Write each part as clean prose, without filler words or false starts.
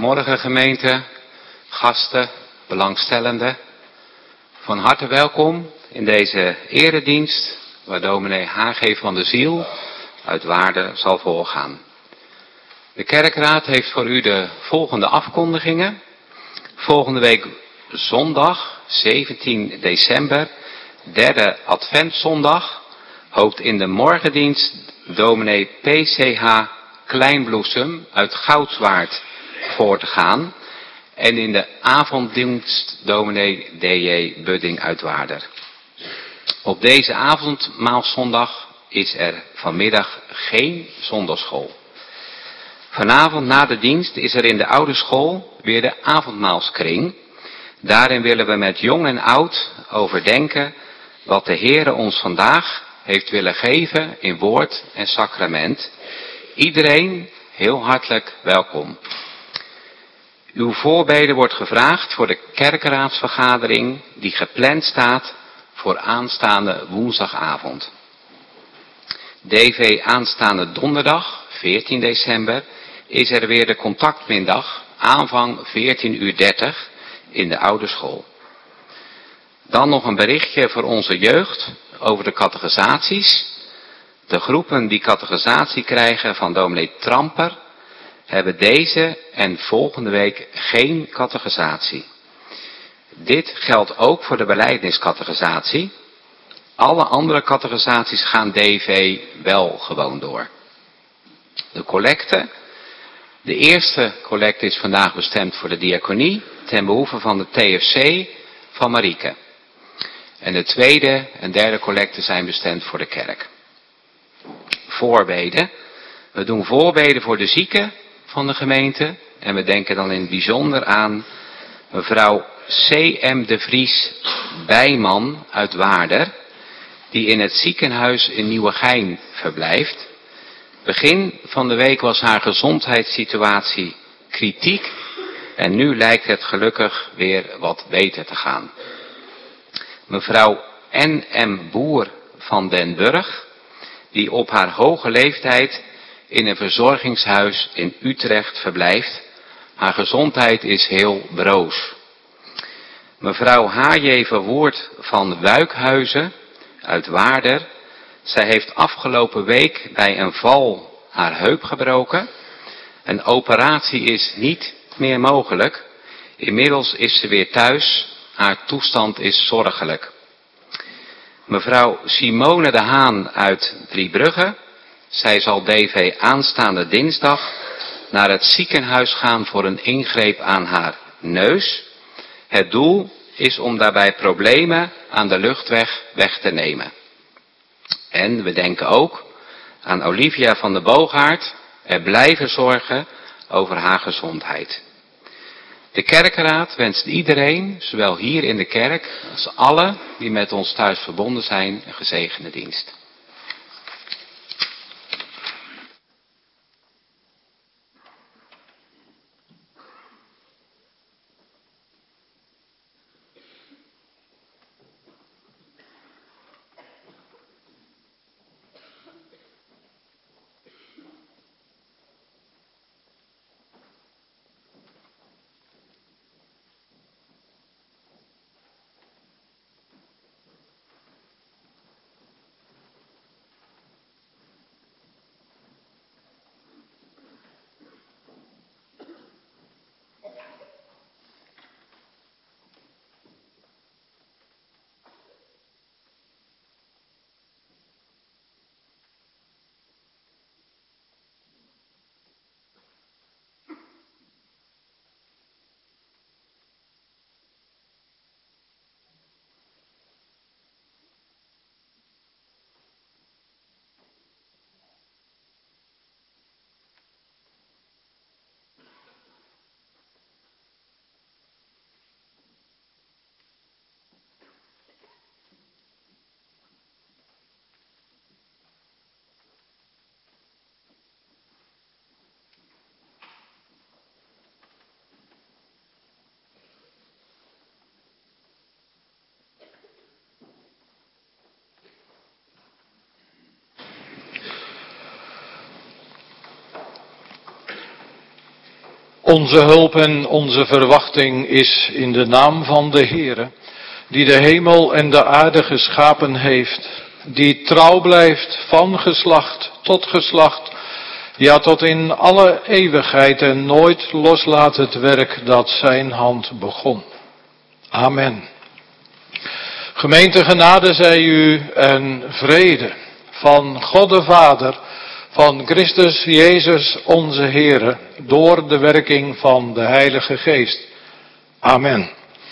Morgen gemeente, gasten, belangstellenden. Van harte welkom in deze eredienst waar dominee H.G. van der Ziel uit Waarden zal voorgaan. De kerkraad heeft voor u de volgende afkondigingen. Volgende week zondag 17 december, derde adventzondag, hoopt in de morgendienst dominee P.C.H. Kleinbloesem uit Goudswaard voor te gaan. En in de avonddienst dominee D.J. Budding uit Waarder. Op deze avondmaalszondag is er vanmiddag geen zondagschool. Vanavond na de dienst is er in de oude school weer de avondmaalskring. Daarin willen we met jong en oud overdenken wat de Heere ons vandaag heeft willen geven in woord en sacrament. Iedereen heel hartelijk welkom. Uw voorbede wordt gevraagd voor de kerkraadsvergadering die gepland staat voor aanstaande woensdagavond. DV aanstaande donderdag 14 december is er weer de contactmiddag aanvang 14:30 in de oude school. Dan nog een berichtje voor onze jeugd over de catechisaties. De groepen die catechisatie krijgen van dominee Tramper hebben deze en volgende week geen catechisatie. Dit geldt ook voor de belijdeniscatechisatie. Alle andere catechisaties gaan DV wel gewoon door. De collecte. De eerste collecte is vandaag bestemd voor de diaconie ten behoeve van de TFC van Marieke. En de tweede en derde collecte zijn bestemd voor de kerk. Voorbeden. We doen voorbeden voor de zieken van de gemeente. En we denken dan in het bijzonder aan mevrouw C.M. de Vries Bijman uit Waarder, die in het ziekenhuis in Nieuwegein verblijft. Begin van de week was haar gezondheidssituatie kritiek en nu lijkt het gelukkig weer wat beter te gaan. Mevrouw N.M. Boer van den Burg, die op haar hoge leeftijd in een verzorgingshuis in Utrecht verblijft. Haar gezondheid is heel broos. Mevrouw H.J. Verwoerd van Wuikhuizen uit Waarder. Zij heeft afgelopen week bij een val haar heup gebroken. Een operatie is niet meer mogelijk. Inmiddels is ze weer thuis. Haar toestand is zorgelijk. Mevrouw Simone de Haan uit Driebrugge. Zij zal DV aanstaande dinsdag naar het ziekenhuis gaan voor een ingreep aan haar neus. Het doel is om daarbij problemen aan de luchtweg weg te nemen. En we denken ook aan Olivia van der Boogaard, er blijven zorgen over haar gezondheid. De kerkraad wenst iedereen, zowel hier in de kerk als alle die met ons thuis verbonden zijn, een gezegende dienst. Onze hulp en onze verwachting is in de naam van de Heere, die de hemel en de aarde geschapen heeft, die trouw blijft van geslacht tot geslacht, ja tot in alle eeuwigheid en nooit loslaat het werk dat zijn hand begon. Amen. Gemeente, genade zij u en vrede van God de Vader, van Christus Jezus onze Heere, door de werking van de Heilige Geest. Amen.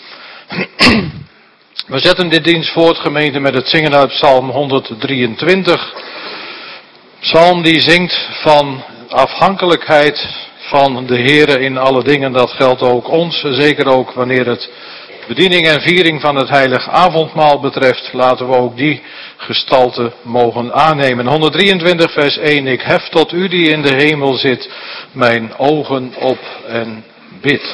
We zetten dit dienst voort, gemeente, met het zingen uit Psalm 123. Psalm die zingt van afhankelijkheid van de Heere in alle dingen. Dat geldt ook ons, zeker ook wanneer het bediening en viering van het heilig avondmaal betreft. Laten we ook die gestalte mogen aannemen. 123 vers 1. Ik hef tot u die in de hemel zit, mijn ogen op en bid.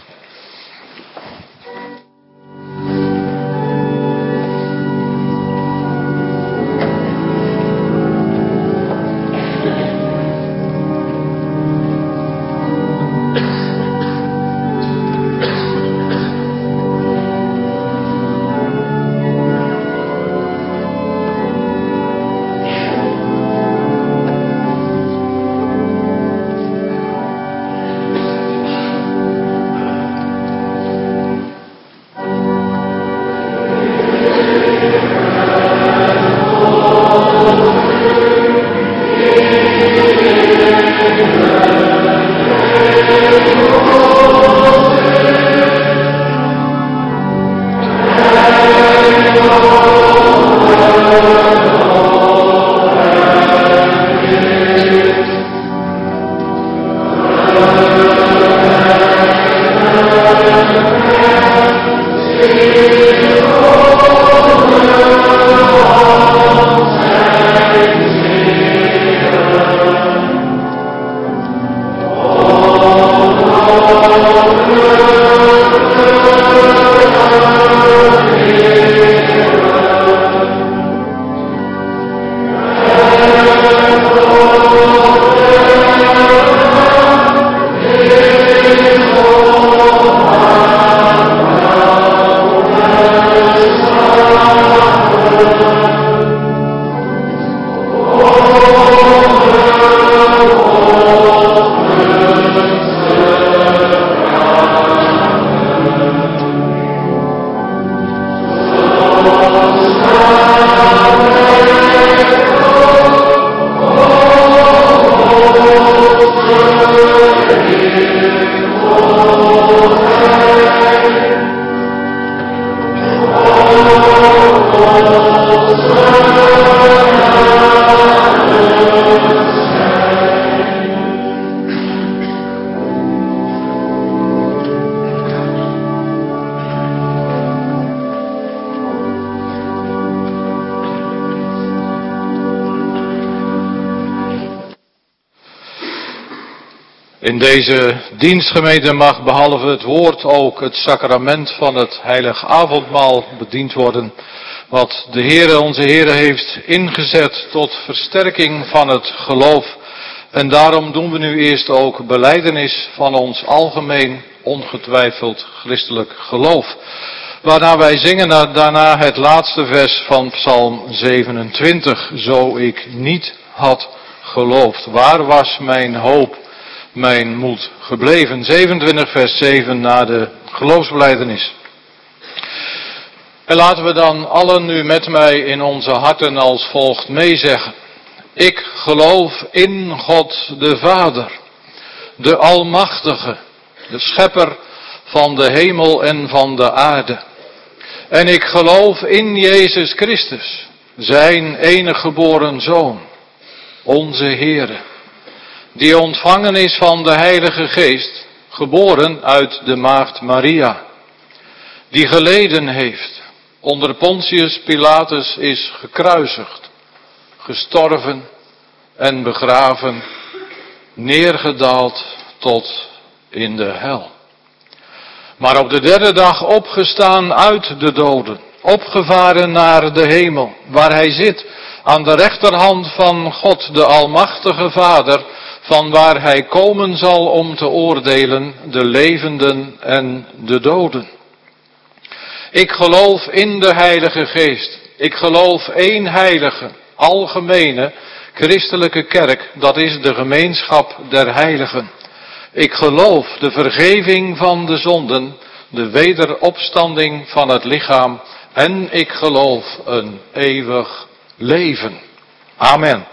In deze dienstgemeente mag behalve het woord ook het sacrament van het heilig avondmaal bediend worden, wat de Heere, onze Heere, heeft ingezet tot versterking van het geloof. En daarom doen we nu eerst ook belijdenis van ons algemeen, ongetwijfeld christelijk geloof. Waarna wij zingen daarna het laatste vers van Psalm 27. Zo ik niet had geloofd, waar was mijn hoop, mijn moed gebleven? 27 vers 7 na de geloofsbelijdenis. En laten we dan allen nu met mij in onze harten als volgt meezeggen. Ik geloof in God de Vader, de Almachtige, de Schepper van de hemel en van de aarde. En ik geloof in Jezus Christus, zijn enige geboren Zoon, onze Heere, die ontvangen is van de Heilige Geest, geboren uit de maagd Maria, die geleden heeft, onder Pontius Pilatus is gekruisigd, gestorven en begraven, neergedaald tot in de hel. Maar op de derde dag opgestaan uit de doden, opgevaren naar de hemel, waar hij zit aan de rechterhand van God, de Almachtige Vader, van waar hij komen zal om te oordelen de levenden en de doden. Ik geloof in de Heilige Geest. Ik geloof één heilige, algemene, christelijke kerk, dat is de gemeenschap der heiligen. Ik geloof de vergeving van de zonden, de wederopstanding van het lichaam en ik geloof een eeuwig leven. Amen.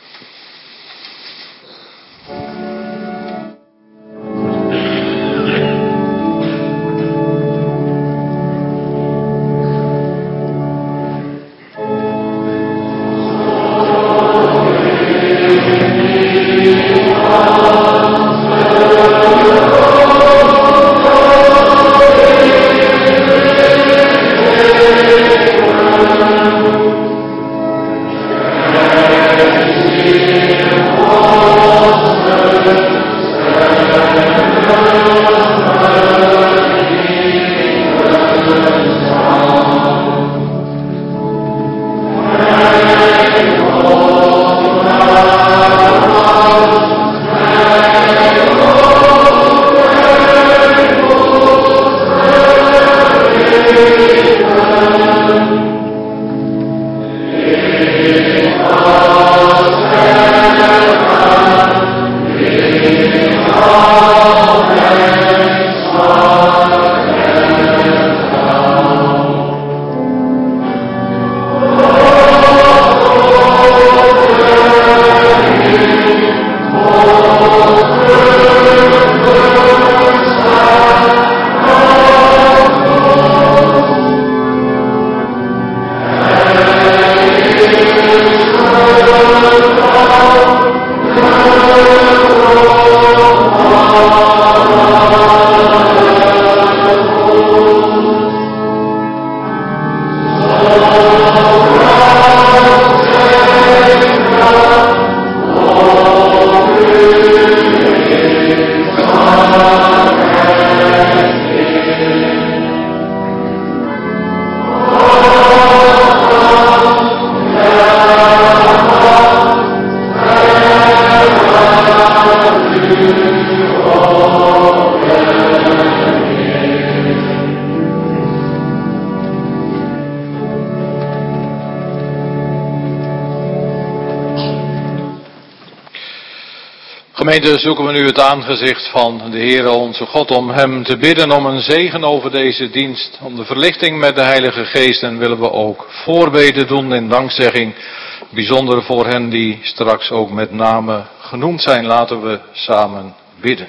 Gemeente, zoeken we nu het aangezicht van de Heere onze God om Hem te bidden om een zegen over deze dienst, om de verlichting met de Heilige Geest en willen we ook voorbeden doen in dankzegging, bijzonder voor hen die straks ook met name genoemd zijn. Laten we samen bidden.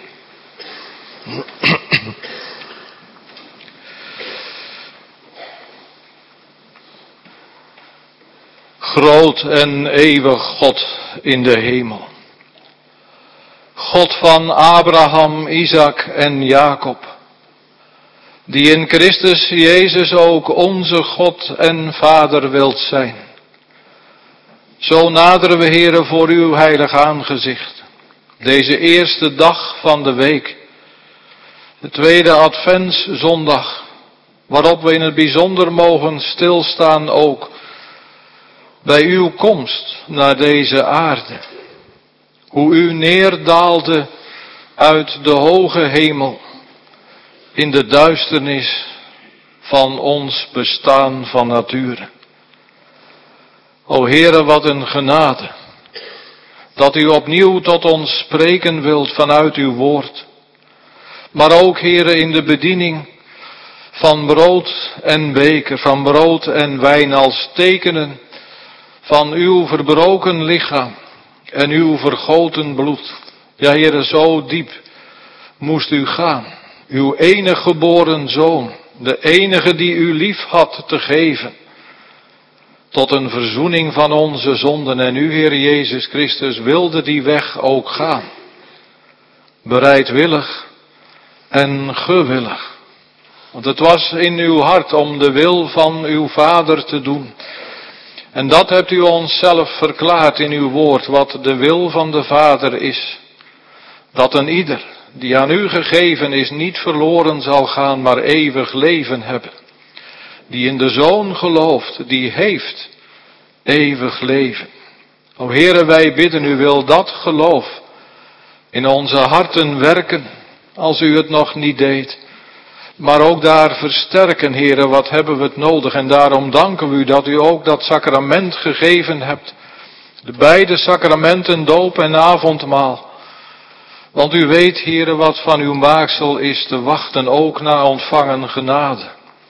Groot en eeuwig God in de hemel. God van Abraham, Isaac en Jacob, die in Christus Jezus ook onze God en Vader wilt zijn. Zo naderen we, Heere, voor uw heilig aangezicht, deze eerste dag van de week, de tweede Adventszondag, waarop we in het bijzonder mogen stilstaan ook bij uw komst naar deze aarde. Hoe u neerdaalde uit de hoge hemel in de duisternis van ons bestaan van nature. O Heere, wat een genade, dat u opnieuw tot ons spreken wilt vanuit uw woord. Maar ook, Heere, in de bediening van brood en beker, van brood en wijn als tekenen van uw verbroken lichaam en uw vergoten bloed. Ja, Heere, zo diep moest u gaan. Uw enige geboren zoon, de enige die u lief had te geven. Tot een verzoening van onze zonden. En u, Heer Jezus Christus, wilde die weg ook gaan. Bereidwillig en gewillig. Want het was in uw hart om de wil van uw Vader te doen. En dat hebt u ons zelf verklaard in uw woord, wat de wil van de Vader is. Dat een ieder die aan u gegeven is niet verloren zal gaan, maar eeuwig leven hebben. Die in de Zoon gelooft, die heeft eeuwig leven. O Heere, wij bidden u, wil dat geloof In onze harten werken, als u het nog niet deed. Maar ook daar versterken, Heere, wat hebben we het nodig. En daarom danken we u dat u ook dat sacrament gegeven hebt. De beide sacramenten, doop en avondmaal. Want u weet, Heere, wat van uw maaksel is te wachten, ook na ontvangen genade.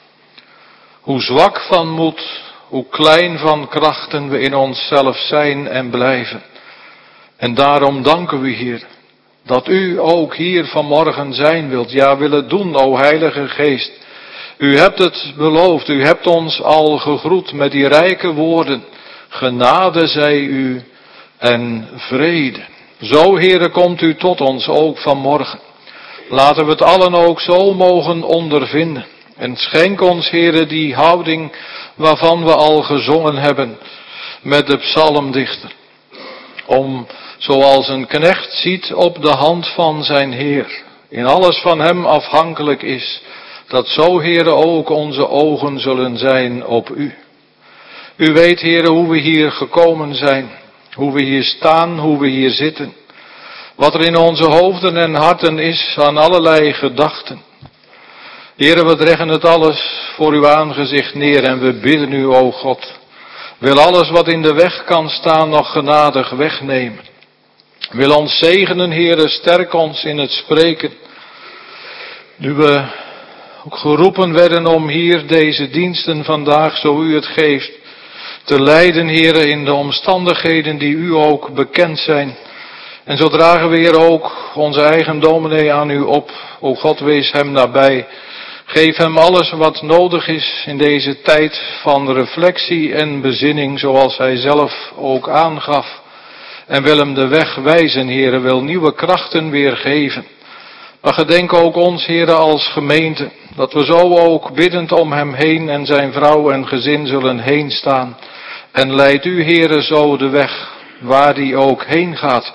Hoe zwak van moed, hoe klein van krachten we in onszelf zijn en blijven. En daarom danken we, Heer, dat u ook hier vanmorgen zijn wilt. Ja, willen doen, o Heilige Geest. U hebt het beloofd, u hebt ons al gegroet met die rijke woorden. Genade zij u en vrede. Zo, Heere, komt u tot ons ook vanmorgen. Laten we het allen ook zo mogen ondervinden. En schenk ons, Heere, die houding waarvan we al gezongen hebben met de psalmdichter. Om, zoals een knecht ziet op de hand van zijn Heer, in alles van hem afhankelijk is, dat zo, Heere, ook onze ogen zullen zijn op u. U weet, Heere, hoe we hier gekomen zijn, hoe we hier staan, hoe we hier zitten. Wat er in onze hoofden en harten is aan allerlei gedachten. Heere, we leggen het alles voor uw aangezicht neer en we bidden u, o God. Wil alles wat in de weg kan staan nog genadig wegnemen. Wil ons zegenen, Heere, sterk ons in het spreken. Nu we ook geroepen werden om hier deze diensten vandaag, zo u het geeft, te leiden, Heere, in de omstandigheden die u ook bekend zijn. En zo dragen we hier ook onze eigen dominee aan u op. O God, wees hem nabij. Geef hem alles wat nodig is in deze tijd van reflectie en bezinning, zoals hij zelf ook aangaf. En wil hem de weg wijzen, Heere, wil nieuwe krachten weer geven. Maar gedenk ook ons, Heere, als gemeente, dat we zo ook biddend om hem heen en zijn vrouw en gezin zullen heen staan. En leid u, Heere, zo de weg waar die ook heen gaat.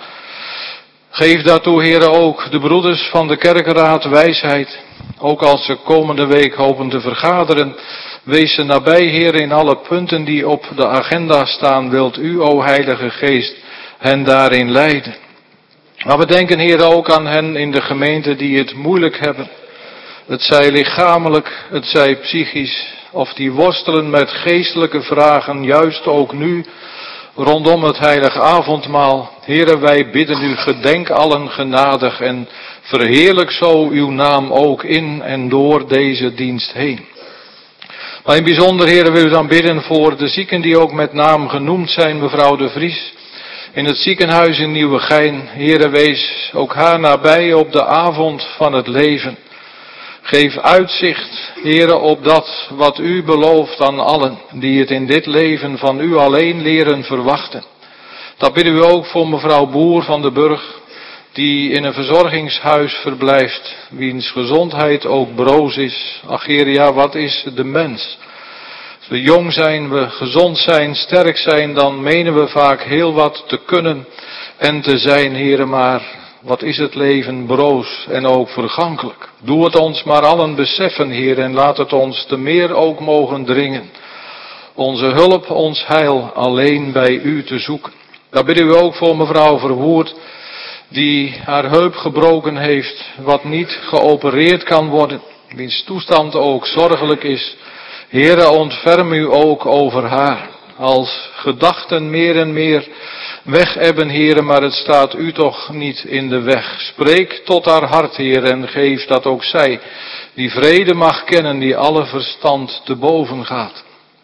Geef daartoe, Heere, ook de broeders van de kerkenraad wijsheid. Ook als ze komende week hopen te vergaderen. Wees ze nabij, Heere, in alle punten die op de agenda staan. Wilt u, o Heilige Geest, hen daarin leiden. Maar we denken, Heere, ook aan hen in de gemeente die het moeilijk hebben. Het zij lichamelijk, het zij psychisch. Of die worstelen met geestelijke vragen, juist ook nu rondom het heilige avondmaal. Heere, wij bidden u, gedenk allen genadig en verheerlijk zo uw naam ook in en door deze dienst heen. Maar in bijzonder, Heere, wil u dan bidden voor de zieken die ook met naam genoemd zijn, mevrouw de Vries, in het ziekenhuis in Nieuwegein. Heere, wees ook haar nabij op de avond van het leven. Geef uitzicht, Heere, op dat wat u belooft aan allen die het in dit leven van u alleen leren verwachten. Dat bidden we ook voor mevrouw Boer van de Burg, die in een verzorgingshuis verblijft, wiens gezondheid ook broos is. Ach, Heere, ja, wat is de mens? Als we jong zijn, we gezond zijn, sterk zijn, dan menen we vaak heel wat te kunnen en te zijn, Heere, maar wat is het leven broos en ook vergankelijk. Doe het ons maar allen beseffen, Heer, en laat het ons te meer ook mogen dringen. Onze hulp, ons heil alleen bij u te zoeken. Daar bidden we ook voor mevrouw Verwoerd, die haar heup gebroken heeft, wat niet geopereerd kan worden, wiens toestand ook zorgelijk is. Heere, ontferm u ook over haar. Als gedachten meer en meer wegebben, Heere, maar het staat u toch niet in de weg. Spreek tot haar hart, Heer, en geef dat ook zij die vrede mag kennen die alle verstand te boven gaat.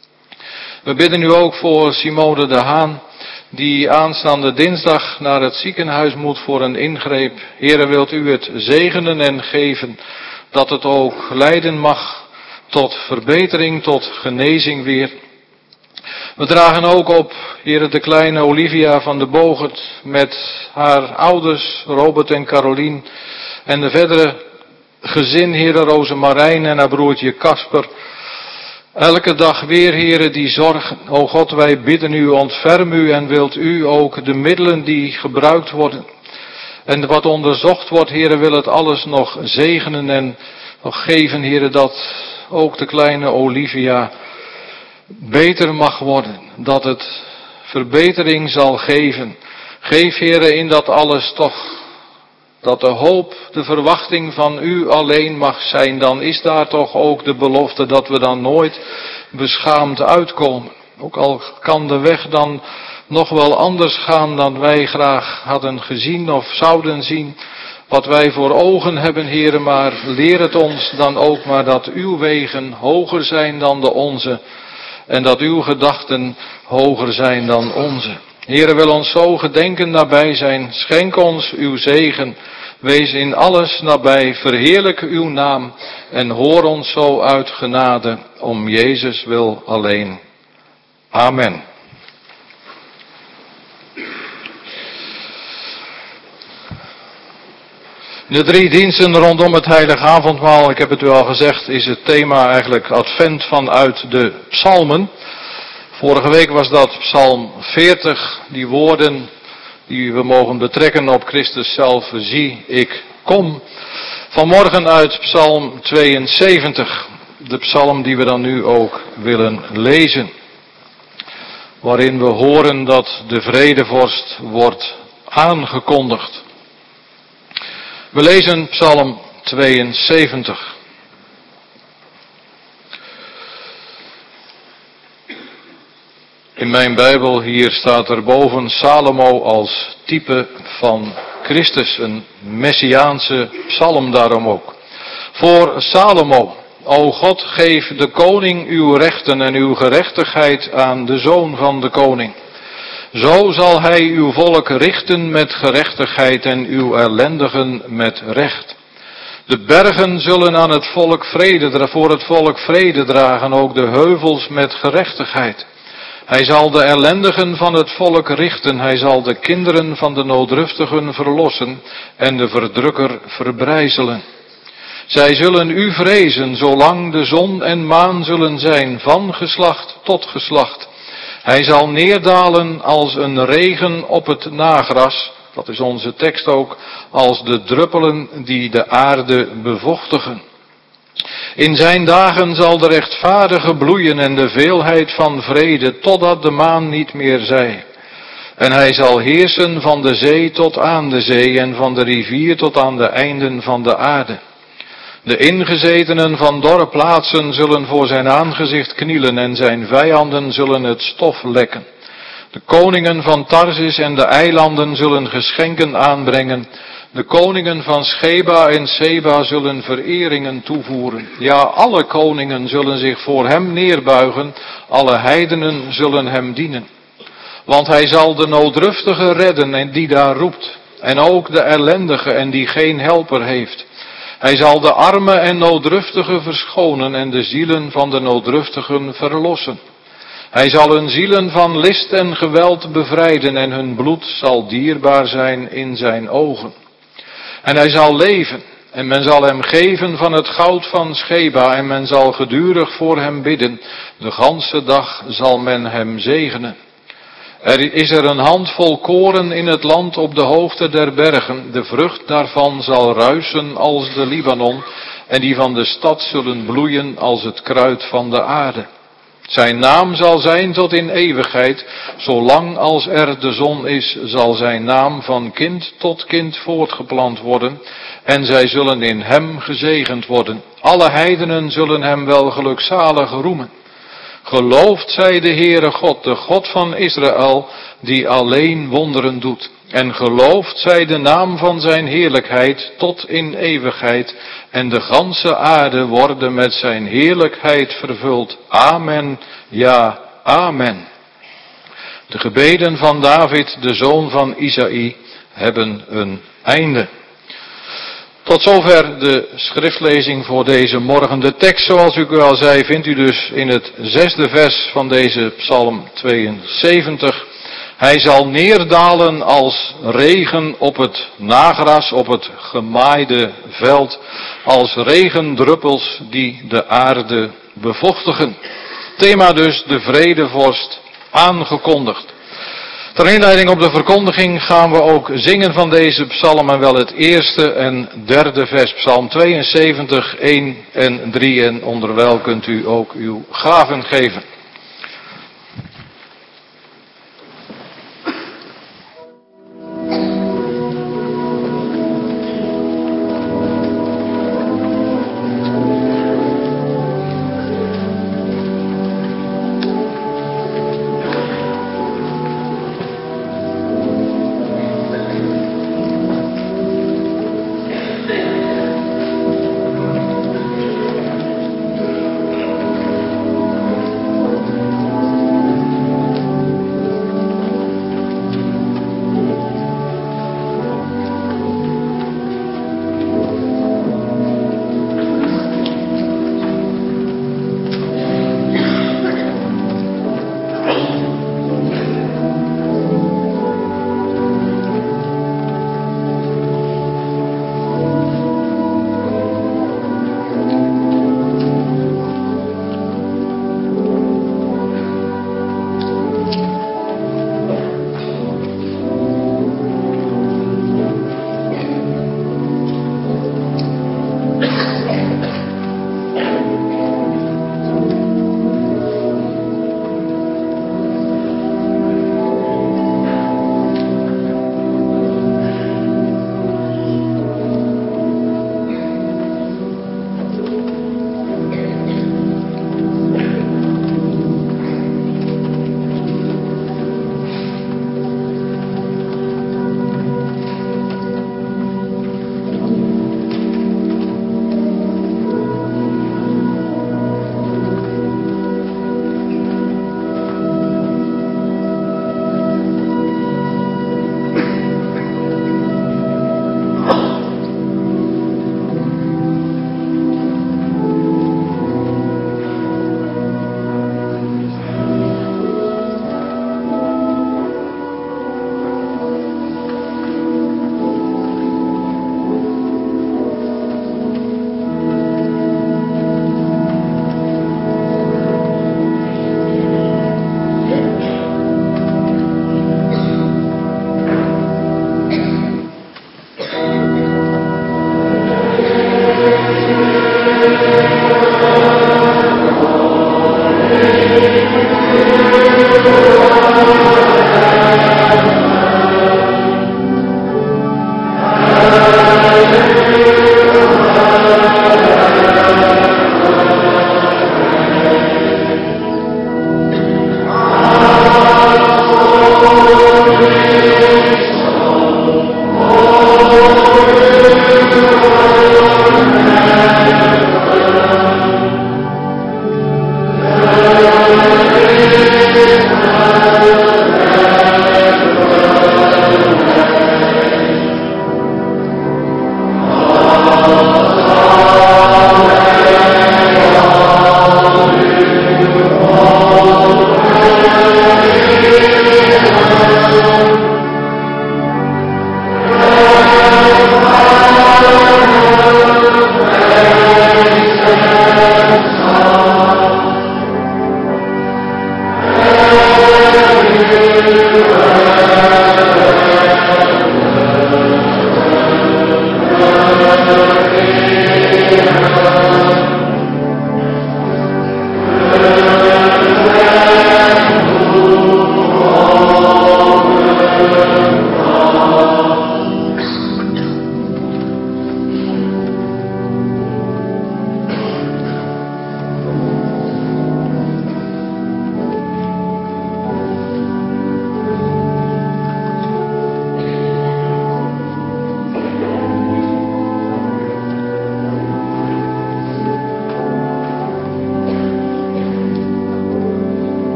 We bidden u ook voor Simone de Haan, die aanstaande dinsdag naar het ziekenhuis moet voor een ingreep. Heere, wilt u het zegenen en geven, dat het ook leiden mag tot verbetering, tot genezing weer. We dragen ook op, Heere, de kleine Olivia van de Bogert met haar ouders, Robert en Carolien, en de verdere gezin, Heere, Rosemarijn en haar broertje Kasper. Elke dag weer, Heere, die zorgen. O God, wij bidden u, ontferm u en wilt u ook de middelen die gebruikt worden en wat onderzocht wordt, Heere, wil het alles nog zegenen en nog geven, Heere, dat ook de kleine Olivia beter mag worden, dat het verbetering zal geven. Geef, Heere, in dat alles toch dat de hoop, de verwachting van u alleen mag zijn, dan is daar toch ook de belofte dat we dan nooit beschaamd uitkomen. Ook al kan de weg dan nog wel anders gaan dan wij graag hadden gezien of zouden zien. Wat wij voor ogen hebben, Heere, maar leer het ons dan ook maar dat uw wegen hoger zijn dan de onze. En dat uw gedachten hoger zijn dan onze. Heere, wil ons zo gedenken nabij zijn. Schenk ons uw zegen. Wees in alles nabij. Verheerlijk uw naam. En hoor ons zo uit genade. Om Jezus wil alleen. Amen. De 3 diensten rondom het heilige avondmaal, ik heb het u al gezegd, is het thema eigenlijk advent vanuit de psalmen. Vorige week was dat psalm 40, die woorden die we mogen betrekken op Christus zelf, zie ik kom. Vanmorgen uit psalm 72, de psalm die we dan nu ook willen lezen. Waarin we horen dat de vredevorst wordt aangekondigd. We lezen psalm 72. In mijn Bijbel hier staat er boven Salomo als type van Christus, een messiaanse psalm daarom ook. Voor Salomo, o God, geef de koning uw rechten en uw gerechtigheid aan de zoon van de koning. Zo zal hij uw volk richten met gerechtigheid en uw ellendigen met recht. De bergen zullen aan het volk voor het volk vrede dragen, ook de heuvels met gerechtigheid. Hij zal de ellendigen van het volk richten, hij zal de kinderen van de nooddruftigen verlossen en de verdrukker verbrijzelen. Zij zullen u vrezen, zolang de zon en maan zullen zijn, van geslacht tot geslacht. Hij zal neerdalen als een regen op het nagras, dat is onze tekst ook, als de druppelen die de aarde bevochtigen. In zijn dagen zal de rechtvaardige bloeien en de veelheid van vrede, totdat de maan niet meer zij. En hij zal heersen van de zee tot aan de zee en van de rivier tot aan de einden van de aarde. De ingezetenen van dorre plaatsen zullen voor zijn aangezicht knielen en zijn vijanden zullen het stof lekken. De koningen van Tarsis en de eilanden zullen geschenken aanbrengen. De koningen van Sheba en Seba zullen vereringen toevoeren. Ja, alle koningen zullen zich voor hem neerbuigen, alle heidenen zullen hem dienen. Want hij zal de nooddruftige redden en die daar roept, en ook de ellendige en die geen helper heeft. Hij zal de armen en nooddruftigen verschonen en de zielen van de nooddruftigen verlossen. Hij zal hun zielen van list en geweld bevrijden en hun bloed zal dierbaar zijn in zijn ogen. En hij zal leven en men zal hem geven van het goud van Sheba en men zal gedurig voor hem bidden. De ganse dag zal men hem zegenen. Is er een handvol koren in het land op de hoogte der bergen. De vrucht daarvan zal ruisen als de Libanon en die van de stad zullen bloeien als het kruid van de aarde. Zijn naam zal zijn tot in eeuwigheid. Zolang als er de zon is, zal zijn naam van kind tot kind voortgeplant worden. En zij zullen in hem gezegend worden. Alle heidenen zullen hem wel gelukzalig roemen. Geloofd zij de Heere God, de God van Israël, die alleen wonderen doet. En geloofd zij de naam van zijn heerlijkheid tot in eeuwigheid. En de ganse aarde worden met zijn heerlijkheid vervuld. Amen, ja, amen. De gebeden van David, de zoon van Isaï, hebben een einde. Tot zover de schriftlezing voor deze morgen. De tekst, zoals ik u al zei, vindt u dus in het 6e vers van deze psalm 72. Hij zal neerdalen als regen op het nagras, op het gemaaide veld, als regendruppels die de aarde bevochtigen. Thema dus de vredevorst aangekondigd. Ter inleiding op de verkondiging gaan we ook zingen van deze psalm en wel het eerste en derde vers, psalm 72, 1 en 3 en onderwijl kunt u ook uw gaven geven.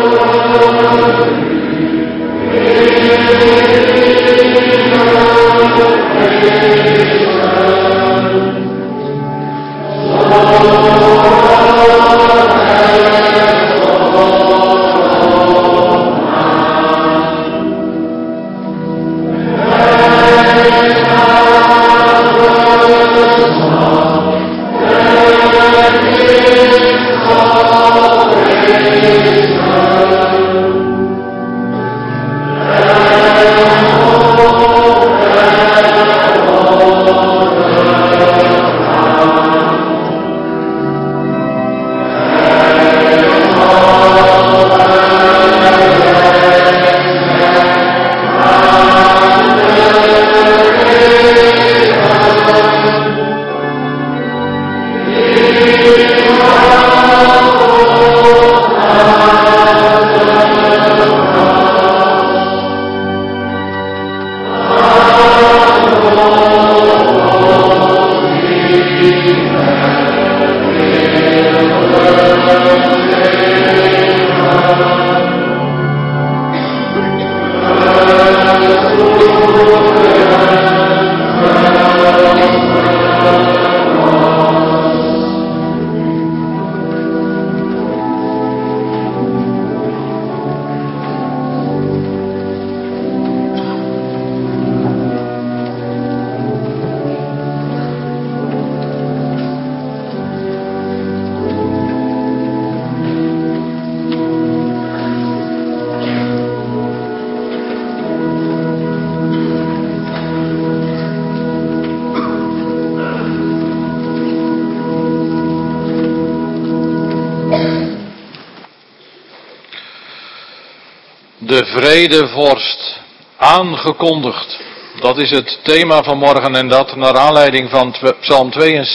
De vredevorst, aangekondigd. Dat is het thema van morgen en dat naar aanleiding van Psalm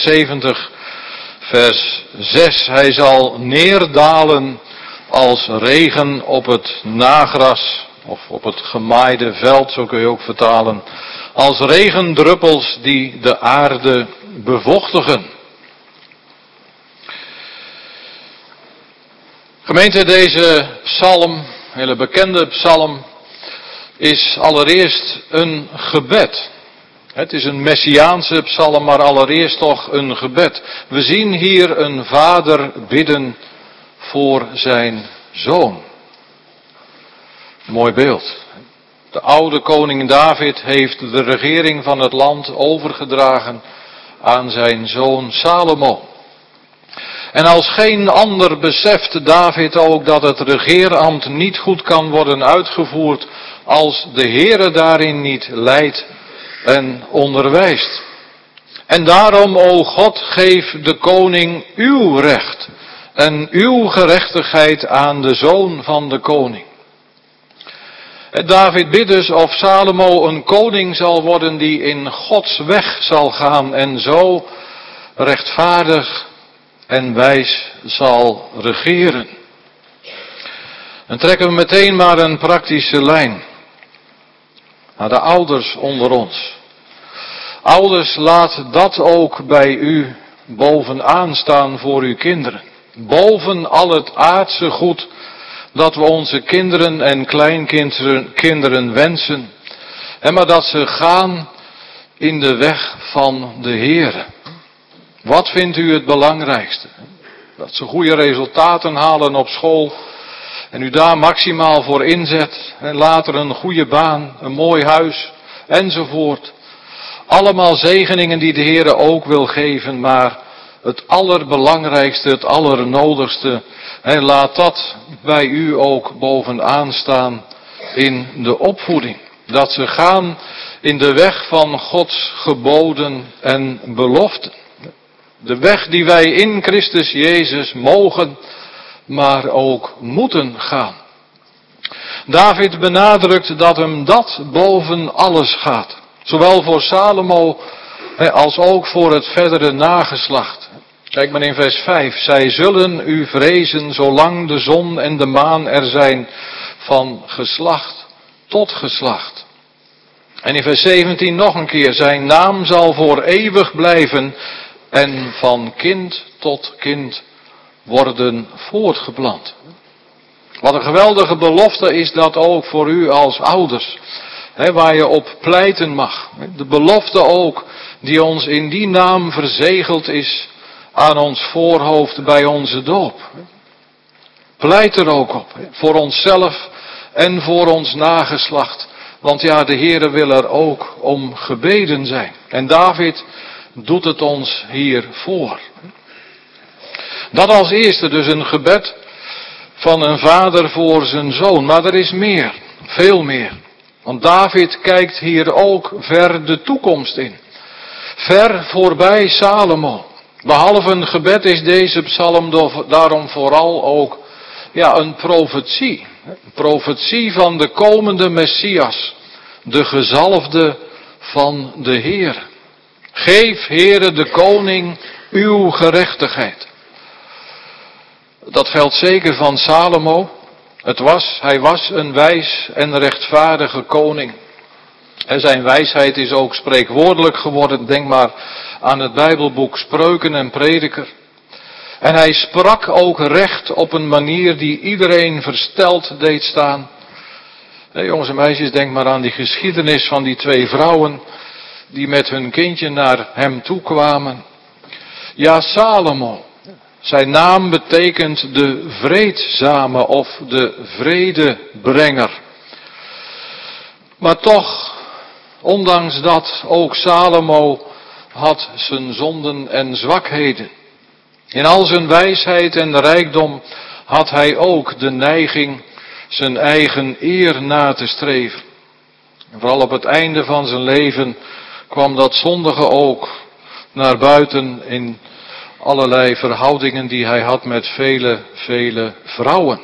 72, vers 6. Hij zal neerdalen als regen op het nagras, of op het gemaaide veld, zo kun je ook vertalen. Als regendruppels die de aarde bevochtigen. Gemeente, deze psalm, hele bekende psalm, is allereerst een gebed. Het is een messiaanse psalm, maar allereerst toch een gebed. We zien hier een vader bidden voor zijn zoon. Mooi beeld. De oude koning David heeft de regering van het land overgedragen aan zijn zoon Salomo. En als geen ander beseft David ook dat het regeerambt niet goed kan worden uitgevoerd als de Heere daarin niet leidt en onderwijst. En daarom, o God, geef de koning uw recht en uw gerechtigheid aan de zoon van de koning. David bidt dus of Salomo een koning zal worden die in Gods weg zal gaan en zo rechtvaardig en wijs zal regeren. Dan trekken we meteen maar een praktische lijn naar de ouders onder ons. Ouders, laat dat ook bij u bovenaan staan voor uw kinderen. Boven al het aardse goed dat we onze kinderen en kleinkinderen wensen. Maar dat ze gaan in de weg van de Heere. Wat vindt u het belangrijkste? Dat ze goede resultaten halen op school en u daar maximaal voor inzet. En later een goede baan, een mooi huis enzovoort. Allemaal zegeningen die de Heere ook wil geven, maar het allerbelangrijkste, het allernodigste, laat dat bij u ook bovenaan staan in de opvoeding. Dat ze gaan in de weg van Gods geboden en beloften. De weg die wij in Christus Jezus mogen, maar ook moeten gaan. David benadrukt dat hem dat boven alles gaat. Zowel voor Salomo als ook voor het verdere nageslacht. Kijk maar in vers 5. Zij zullen u vrezen zolang de zon en de maan er zijn, van geslacht tot geslacht. En in vers 17 nog een keer. Zijn naam zal voor eeuwig blijven en van kind tot kind worden voortgeplant. Wat een geweldige belofte is dat ook voor u als ouders. Waar je op pleiten mag. De belofte ook die ons in die naam verzegeld is aan ons voorhoofd bij onze doop. Pleit er ook op. Voor onszelf en voor ons nageslacht. Want ja, de Heere wil er ook om gebeden zijn. En David doet het ons hier voor. Dat als eerste dus een gebed van een vader voor zijn zoon. Maar er is meer, veel meer. Want David kijkt hier ook ver de toekomst in. Ver voorbij Salomo. Behalve een gebed is deze psalm daarom vooral ook een profetie. Een profetie van de komende Messias. De gezalfde van de Heer. Geef, Heere, de koning uw gerechtigheid. Dat geldt zeker van Salomo. Hij was een wijs en rechtvaardige koning. En zijn wijsheid is ook spreekwoordelijk geworden. Denk maar aan het Bijbelboek Spreuken en Prediker. En hij sprak ook recht op een manier die iedereen versteld deed staan. Jongens en meisjes, denk maar aan die geschiedenis van die 2 vrouwen die met hun kindje naar hem toe kwamen. Ja, Salomo. Zijn naam betekent de vreedzame of de vredebrenger. Maar toch, ondanks dat, ook Salomo had zijn zonden en zwakheden. In al zijn wijsheid en rijkdom had hij ook de neiging zijn eigen eer na te streven. En vooral op het einde van zijn leven kwam dat zondige ook naar buiten in allerlei verhoudingen die hij had met vele vrouwen.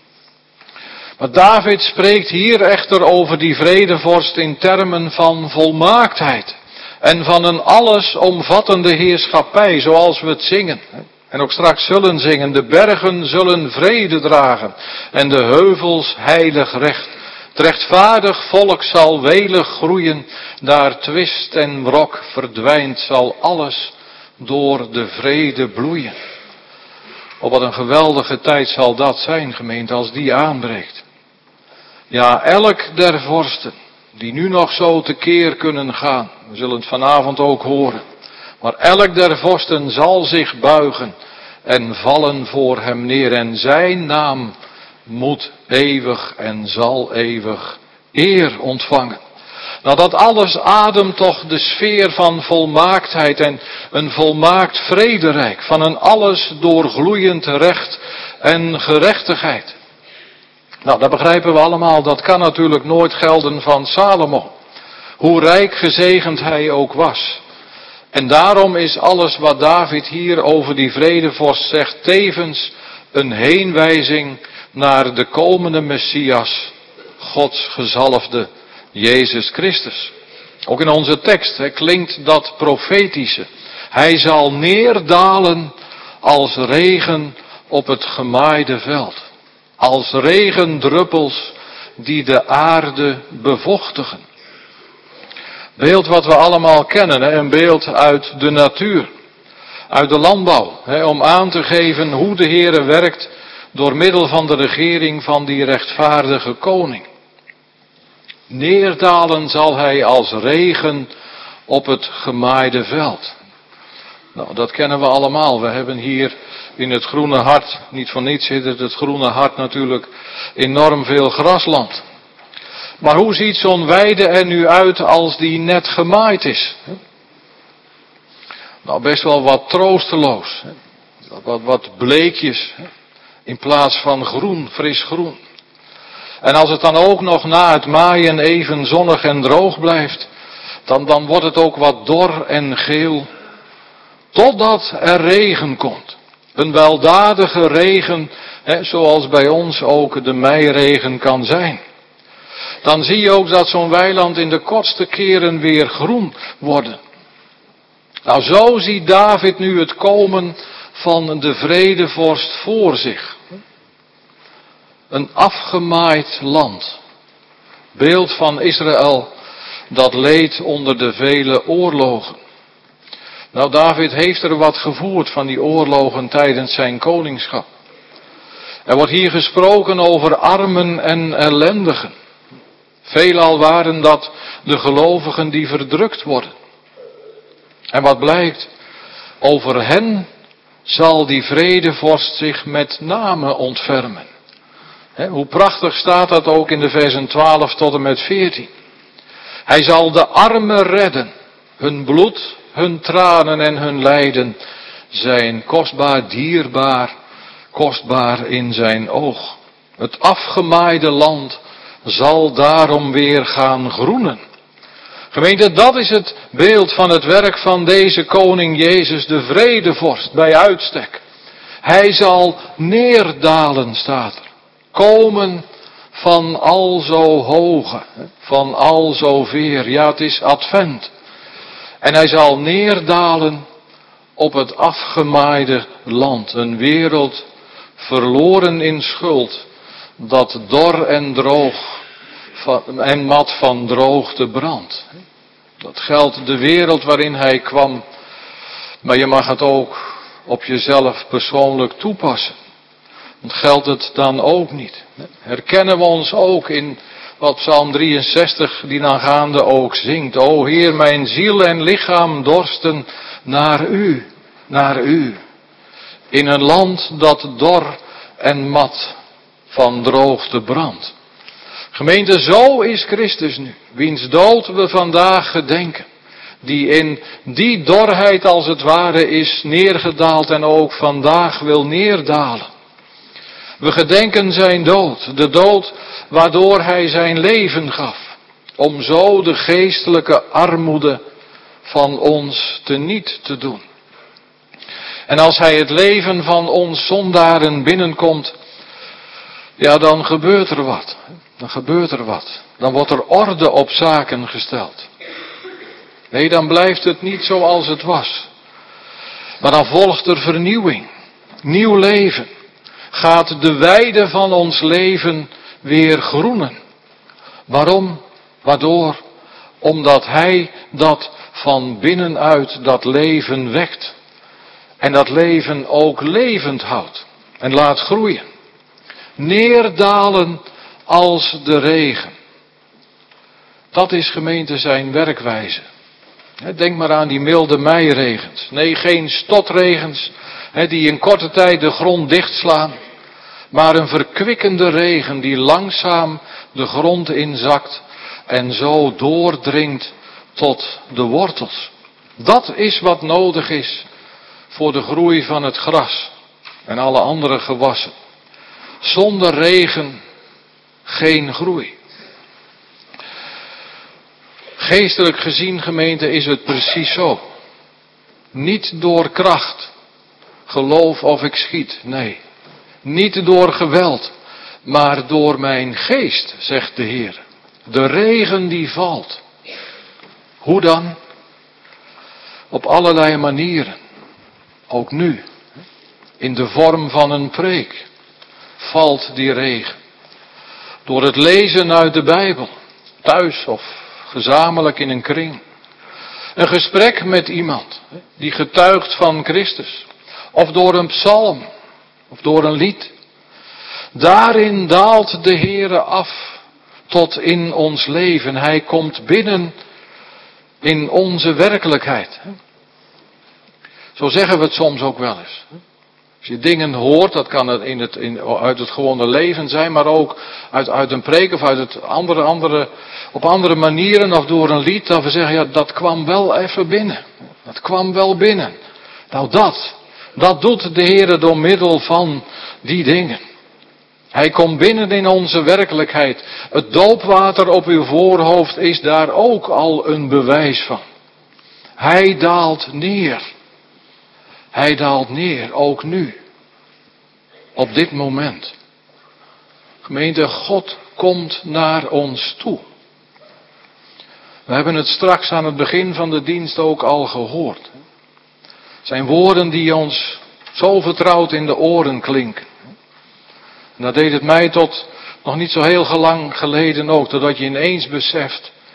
Maar David spreekt hier echter over die vredevorst in termen van volmaaktheid. En van een allesomvattende heerschappij, zoals we het zingen. En ook straks zullen zingen. De bergen zullen vrede dragen. En de heuvels heilig recht. Het rechtvaardig volk zal welig groeien. Daar twist en wrok verdwijnt, zal alles door de vrede bloeien. Oh, wat een geweldige tijd zal dat zijn, gemeente, als die aanbreekt. Ja, elk der vorsten die nu nog zo tekeer kunnen gaan, we zullen het vanavond ook horen, maar elk der vorsten zal zich buigen en vallen voor hem neer en zijn naam moet eeuwig en zal eeuwig eer ontvangen. Nou, dat alles ademt toch de sfeer van volmaaktheid en een volmaakt vrederijk, van een alles doorgloeiend recht en gerechtigheid. Nou, dat begrijpen we allemaal, dat kan natuurlijk nooit gelden van Salomo. Hoe rijk gezegend hij ook was. En daarom is alles wat David hier over die vredevorst zegt tevens een heenwijzing naar de komende Messias, Gods gezalfde Jezus Christus. Ook in onze tekst klinkt dat profetische. Hij zal neerdalen als regen op het gemaaide veld. Als regendruppels die de aarde bevochtigen. Beeld wat we allemaal kennen, een beeld uit de natuur. Uit de landbouw, om aan te geven hoe de Heere werkt door middel van de regering van die rechtvaardige koning. Neerdalen zal hij als regen op het gemaaide veld. Nou, dat kennen we allemaal. We hebben hier in het Groene Hart, niet voor niets zit het Groene Hart natuurlijk, enorm veel grasland. Maar hoe ziet zo'n weide er nu uit als die net gemaaid is? Nou, best wel wat troosteloos. Wat bleekjes, in plaats van groen, fris groen. En als het dan ook nog na het maaien even zonnig en droog blijft, dan wordt het ook wat dor en geel. Totdat er regen komt. Een weldadige regen, zoals bij ons ook de meiregen kan zijn. Dan zie je ook dat zo'n weiland in de kortste keren weer groen wordt. Nou, zo ziet David nu het komen van de vredevorst voor zich. Een afgemaaid land. Beeld van Israël dat leed onder de vele oorlogen. Nou, David heeft er wat gevoerd van die oorlogen tijdens zijn koningschap. Er wordt hier gesproken over armen en ellendigen. Veelal waren dat de gelovigen die verdrukt worden. En wat blijkt? Over hen zal die vredevorst zich met name ontfermen. Hoe prachtig staat dat ook in de versen 12 tot en met 14. Hij zal de armen redden. Hun bloed, hun tranen en hun lijden zijn kostbaar, dierbaar, kostbaar in zijn oog. Het afgemaaide land zal daarom weer gaan groenen. Gemeente, dat is het beeld van het werk van deze koning Jezus, de vredevorst, bij uitstek. Hij zal neerdalen, staat er. Komen van al zo hoge, van al zo ver. Ja, het is advent. En hij zal neerdalen op het afgemaaide land. Een wereld verloren in schuld, dat dor en droog en mat van droogte brandt. Dat geldt de wereld waarin hij kwam, maar je mag het ook op jezelf persoonlijk toepassen. Want geldt het dan ook niet? Herkennen we ons ook in wat Psalm 63 die dan gaande ook zingt. O Heer, mijn ziel en lichaam dorsten naar u, naar u. In een land dat dor en mat van droogte brandt. Gemeente, zo is Christus nu, wiens dood we vandaag gedenken. Die in die dorheid als het ware is neergedaald en ook vandaag wil neerdalen. We gedenken zijn dood, de dood waardoor hij zijn leven gaf. Om zo de geestelijke armoede van ons teniet te doen. En als hij het leven van ons zondaren binnenkomt, ja, dan gebeurt er wat. Dan gebeurt er wat. Dan wordt er orde op zaken gesteld. Nee, dan blijft het niet zoals het was. Maar dan volgt er vernieuwing. Nieuw leven. Gaat de weide van ons leven weer groenen. Waarom? Waardoor? Omdat hij dat van binnenuit dat leven wekt. En dat leven ook levend houdt. En laat groeien. Neerdalen als de regen. Dat is, gemeente, zijn werkwijze. Denk maar aan die milde meiregens. Nee, geen stotregens die in korte tijd de grond dichtslaan. Maar een verkwikkende regen die langzaam de grond inzakt en zo doordringt tot de wortels. Dat is wat nodig is voor de groei van het gras en alle andere gewassen. Zonder regen geen groei. Geestelijk gezien, gemeente, is het precies zo. Niet door kracht, geloof of ik schiet, nee. Niet door geweld, maar door mijn geest, zegt de Heer. De regen die valt. Hoe dan? Op allerlei manieren. Ook nu. In de vorm van een preek valt die regen. Door het lezen uit de Bijbel. Thuis of gezamenlijk in een kring. Een gesprek met iemand die getuigt van Christus. Of door een psalm. Of door een lied. Daarin daalt de Heere af tot in ons leven. Hij komt binnen in onze werkelijkheid. Zo zeggen we het soms ook wel eens. Als je dingen hoort, dat kan het uit het gewone leven zijn, maar ook uit een preek of uit het op andere manieren of door een lied, dat we zeggen, ja, dat kwam wel even binnen. Dat kwam wel binnen. Nou, dat doet de Heere door middel van die dingen. Hij komt binnen in onze werkelijkheid. Het doopwater op uw voorhoofd is daar ook al een bewijs van. Hij daalt neer. Hij daalt neer, ook nu. Op dit moment. Gemeente, God komt naar ons toe. We hebben het straks aan het begin van de dienst ook al gehoord. Het zijn woorden die ons zo vertrouwd in de oren klinken. En dat deed het mij tot nog niet zo heel lang geleden ook. Totdat je ineens beseft.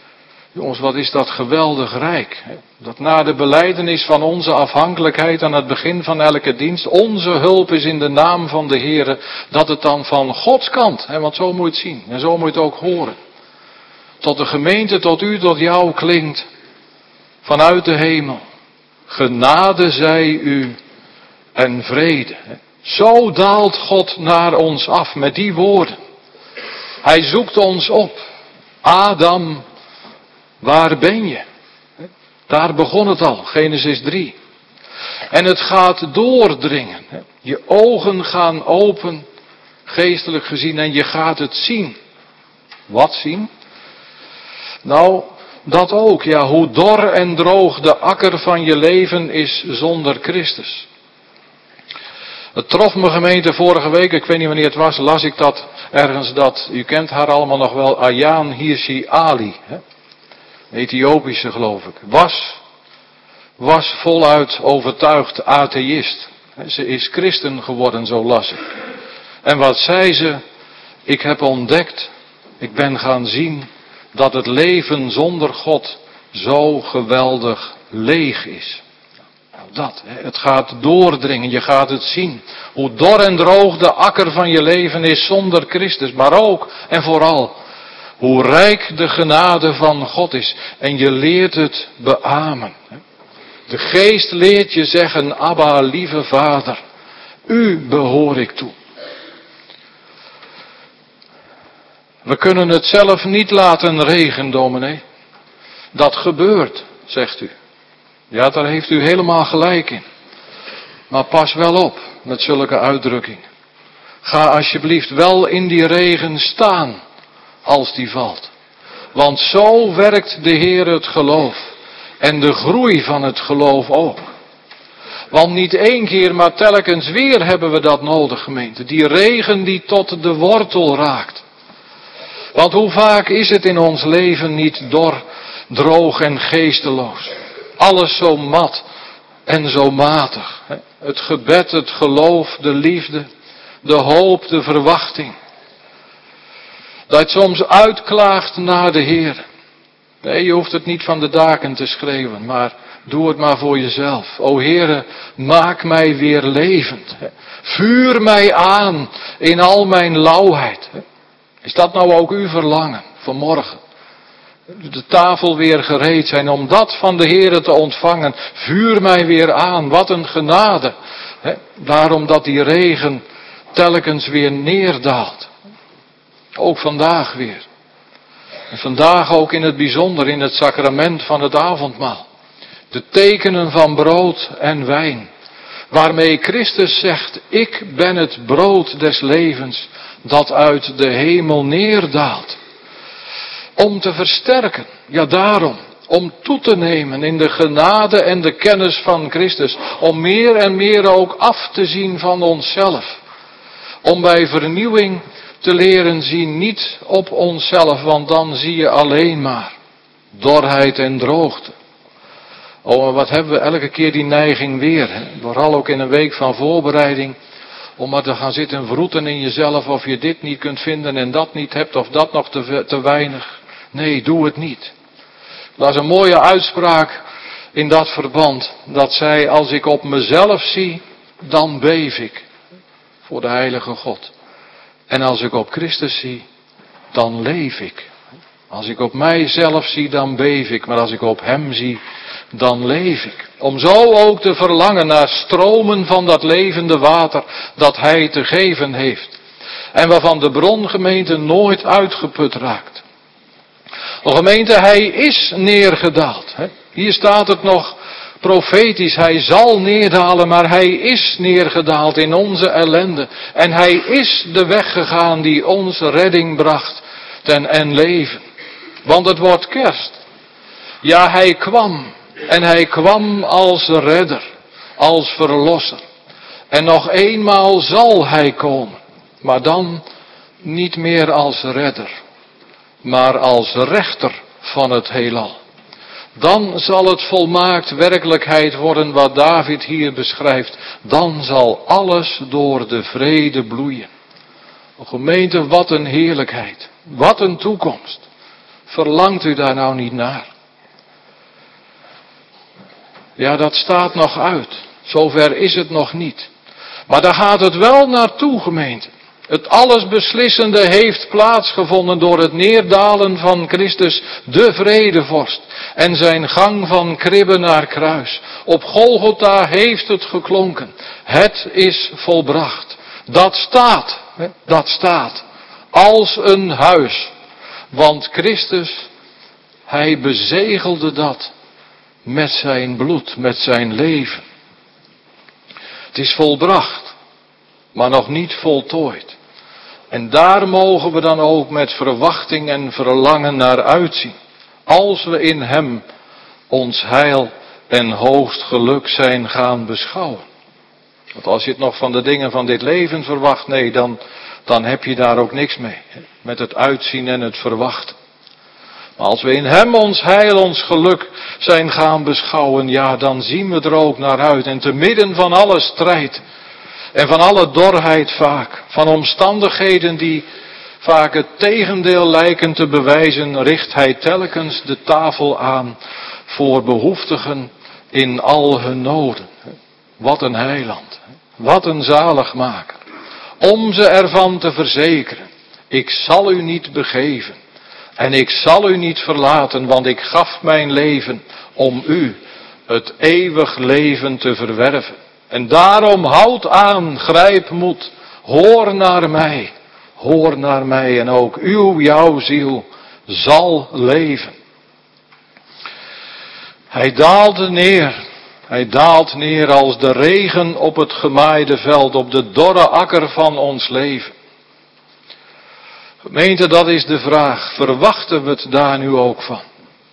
Jongens, wat is dat geweldig rijk. Hè? Dat na de belijdenis van onze afhankelijkheid aan het begin van elke dienst, onze hulp is in de naam van de Heere, dat het dan van Gods kant, hè, want zo moet je het zien en zo moet je het ook horen, tot de gemeente, tot u, tot jou klinkt, vanuit de hemel. Genade zij u en vrede. Hè? Zo daalt God naar ons af met die woorden. Hij zoekt ons op. Adam, waar ben je? Daar begon het al, Genesis 3. En het gaat doordringen. Je ogen gaan open, geestelijk gezien, en je gaat het zien. Wat zien? Nou, dat ook, ja, hoe dor en droog de akker van je leven is zonder Christus. Het trof me, gemeente, vorige week, ik weet niet wanneer het was, las ik dat ergens, dat, u kent haar allemaal nog wel, Ayaan Hirsi Ali, hè? Ethiopische geloof ik, was voluit overtuigd atheïst. Ze is christen geworden, zo las ik. En wat zei ze? Ik heb ontdekt, ik ben gaan zien, dat het leven zonder God zo geweldig leeg is. Nou dat, het gaat doordringen, je gaat het zien. Hoe dor en droog de akker van je leven is zonder Christus, maar ook en vooral hoe rijk de genade van God is. En je leert het beamen. De geest leert je zeggen, Abba, lieve Vader, u behoor ik toe. We kunnen het zelf niet laten regenen, dominee. Dat gebeurt, zegt u. Ja, daar heeft u helemaal gelijk in. Maar pas wel op met zulke uitdrukkingen. Ga alsjeblieft wel in die regen staan als die valt. Want zo werkt de Heer het geloof. En de groei van het geloof ook. Want niet één keer, maar telkens weer hebben we dat nodig, gemeente. Die regen die tot de wortel raakt. Want hoe vaak is het in ons leven niet dor, droog en geesteloos. Alles zo mat en zo matig. Het gebed, het geloof, de liefde, de hoop, de verwachting. Dat je soms uitklaagt naar de Heer. Nee, je hoeft het niet van de daken te schreeuwen, maar doe het maar voor jezelf. O Heere, maak mij weer levend. Vuur mij aan in al mijn lauwheid. Is dat nou ook uw verlangen vanmorgen? De tafel weer gereed zijn om dat van de Heere te ontvangen. Vuur mij weer aan, wat een genade. Daarom dat die regen telkens weer neerdaalt. Ook vandaag weer. En vandaag ook in het bijzonder in het sacrament van het avondmaal. De tekenen van brood en wijn. Waarmee Christus zegt, ik ben het brood des levens dat uit de hemel neerdaalt. Om te versterken, ja daarom, om toe te nemen in de genade en de kennis van Christus. Om meer en meer ook af te zien van onszelf. Om bij vernieuwing te leren zien, niet op onszelf, want dan zie je alleen maar dorheid en droogte. Oh, maar wat hebben we elke keer die neiging weer, hè? Vooral ook in een week van voorbereiding, om maar te gaan zitten vroeten in jezelf of je dit niet kunt vinden en dat niet hebt of dat nog te weinig. Nee, doe het niet. Dat is een mooie uitspraak in dat verband, dat zei, als ik op mezelf zie, dan beef ik voor de heilige God. En als ik op Christus zie, dan leef ik. Als ik op mijzelf zie, dan beef ik. Maar als ik op Hem zie, dan leef ik. Om zo ook te verlangen naar stromen van dat levende water dat Hij te geven heeft. En waarvan de brongemeente nooit uitgeput raakt. O gemeente, Hij is neergedaald. Hier staat het nog profetisch, Hij zal neerdalen, maar Hij is neergedaald in onze ellende. En Hij is de weg gegaan die ons redding bracht en leven. Want het wordt kerst. Ja, Hij kwam. En Hij kwam als redder, als verlosser. En nog eenmaal zal Hij komen. Maar dan niet meer als redder, maar als rechter van het heelal. Dan zal het volmaakt werkelijkheid worden wat David hier beschrijft. Dan zal alles door de vrede bloeien. O gemeente, wat een heerlijkheid. Wat een toekomst. Verlangt u daar nou niet naar? Ja, dat staat nog uit. Zover is het nog niet. Maar daar gaat het wel naartoe, gemeente. Het allesbeslissende heeft plaatsgevonden door het neerdalen van Christus, de vredevorst, en zijn gang van kribbe naar kruis. Op Golgotha heeft het geklonken. Het is volbracht. Dat staat. Als een huis. Want Christus, hij bezegelde dat met zijn bloed, met zijn leven. Het is volbracht, maar nog niet voltooid. En daar mogen we dan ook met verwachting en verlangen naar uitzien. Als we in hem ons heil en hoogst geluk zijn gaan beschouwen. Want als je het nog van de dingen van dit leven verwacht, nee, dan heb je daar ook niks mee. Met het uitzien en het verwachten. Maar als we in hem ons heil, ons geluk zijn gaan beschouwen, ja, dan zien we er ook naar uit. En te midden van alle strijd en van alle dorheid vaak, van omstandigheden die vaak het tegendeel lijken te bewijzen, richt hij telkens de tafel aan voor behoeftigen in al hun noden. Wat een heiland, wat een zaligmaker. Om ze ervan te verzekeren, ik zal u niet begeven en ik zal u niet verlaten, want ik gaf mijn leven om u het eeuwig leven te verwerven. En daarom houd aan, grijp moed, hoor naar mij en ook jouw ziel zal leven. Hij daalt neer als de regen op het gemaaide veld, op de dorre akker van ons leven. Gemeente, dat is de vraag, verwachten we het daar nu ook van?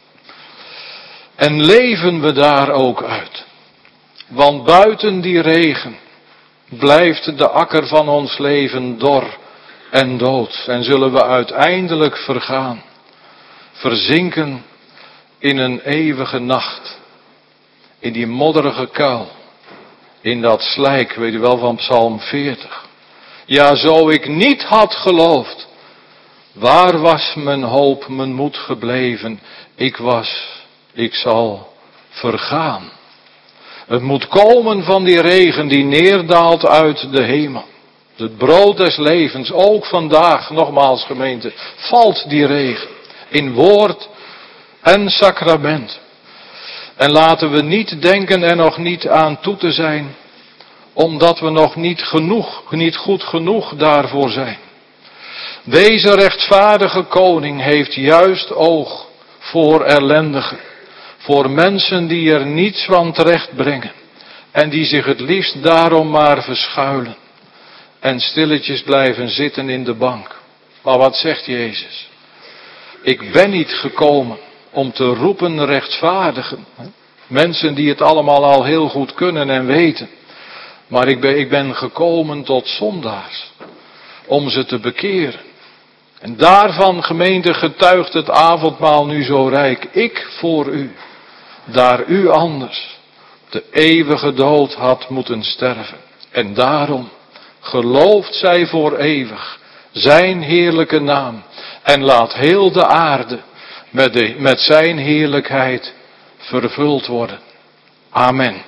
En leven we daar ook uit? Want buiten die regen blijft de akker van ons leven dor en dood. En zullen we uiteindelijk vergaan. Verzinken in een eeuwige nacht. In die modderige kuil. In dat slijk, weet u wel, van Psalm 40. Ja, zo ik niet had geloofd. Waar was mijn hoop, mijn moed gebleven? Ik zal vergaan. Het moet komen van die regen die neerdaalt uit de hemel. Het brood des levens, ook vandaag, nogmaals gemeente, valt die regen. In woord en sacrament. En laten we niet denken er nog niet aan toe te zijn, omdat we nog niet goed genoeg daarvoor zijn. Deze rechtvaardige koning heeft juist oog voor ellendigen. Voor mensen die er niets van terecht brengen. En die zich het liefst daarom maar verschuilen. En stilletjes blijven zitten in de bank. Maar wat zegt Jezus? Ik ben niet gekomen om te roepen rechtvaardigen. Mensen die het allemaal al heel goed kunnen en weten. Maar ik ben gekomen tot zondaars. Om ze te bekeren. En daarvan, gemeente, getuigt het avondmaal nu zo rijk. Ik voor u. Daar u anders de eeuwige dood had moeten sterven. En daarom gelooft zij voor eeuwig zijn heerlijke naam. En laat heel de aarde met zijn heerlijkheid vervuld worden. Amen.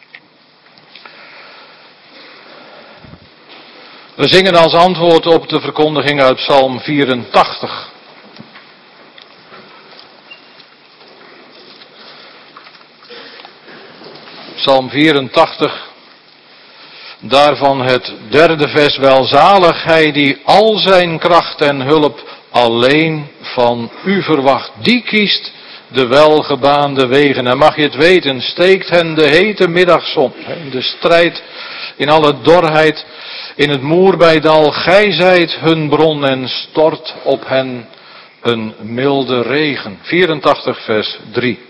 We zingen als antwoord op de verkondiging uit Psalm 84. Psalm 84, daarvan het 3e vers. Welzalig hij die al zijn kracht en hulp alleen van u verwacht. Die kiest de welgebaande wegen. En mag je het weten, steekt hen de hete middagzon. In de strijd, in alle dorheid, in het Moerbijdal. Gij zijt hun bron en stort op hen een milde regen. 84 vers 3.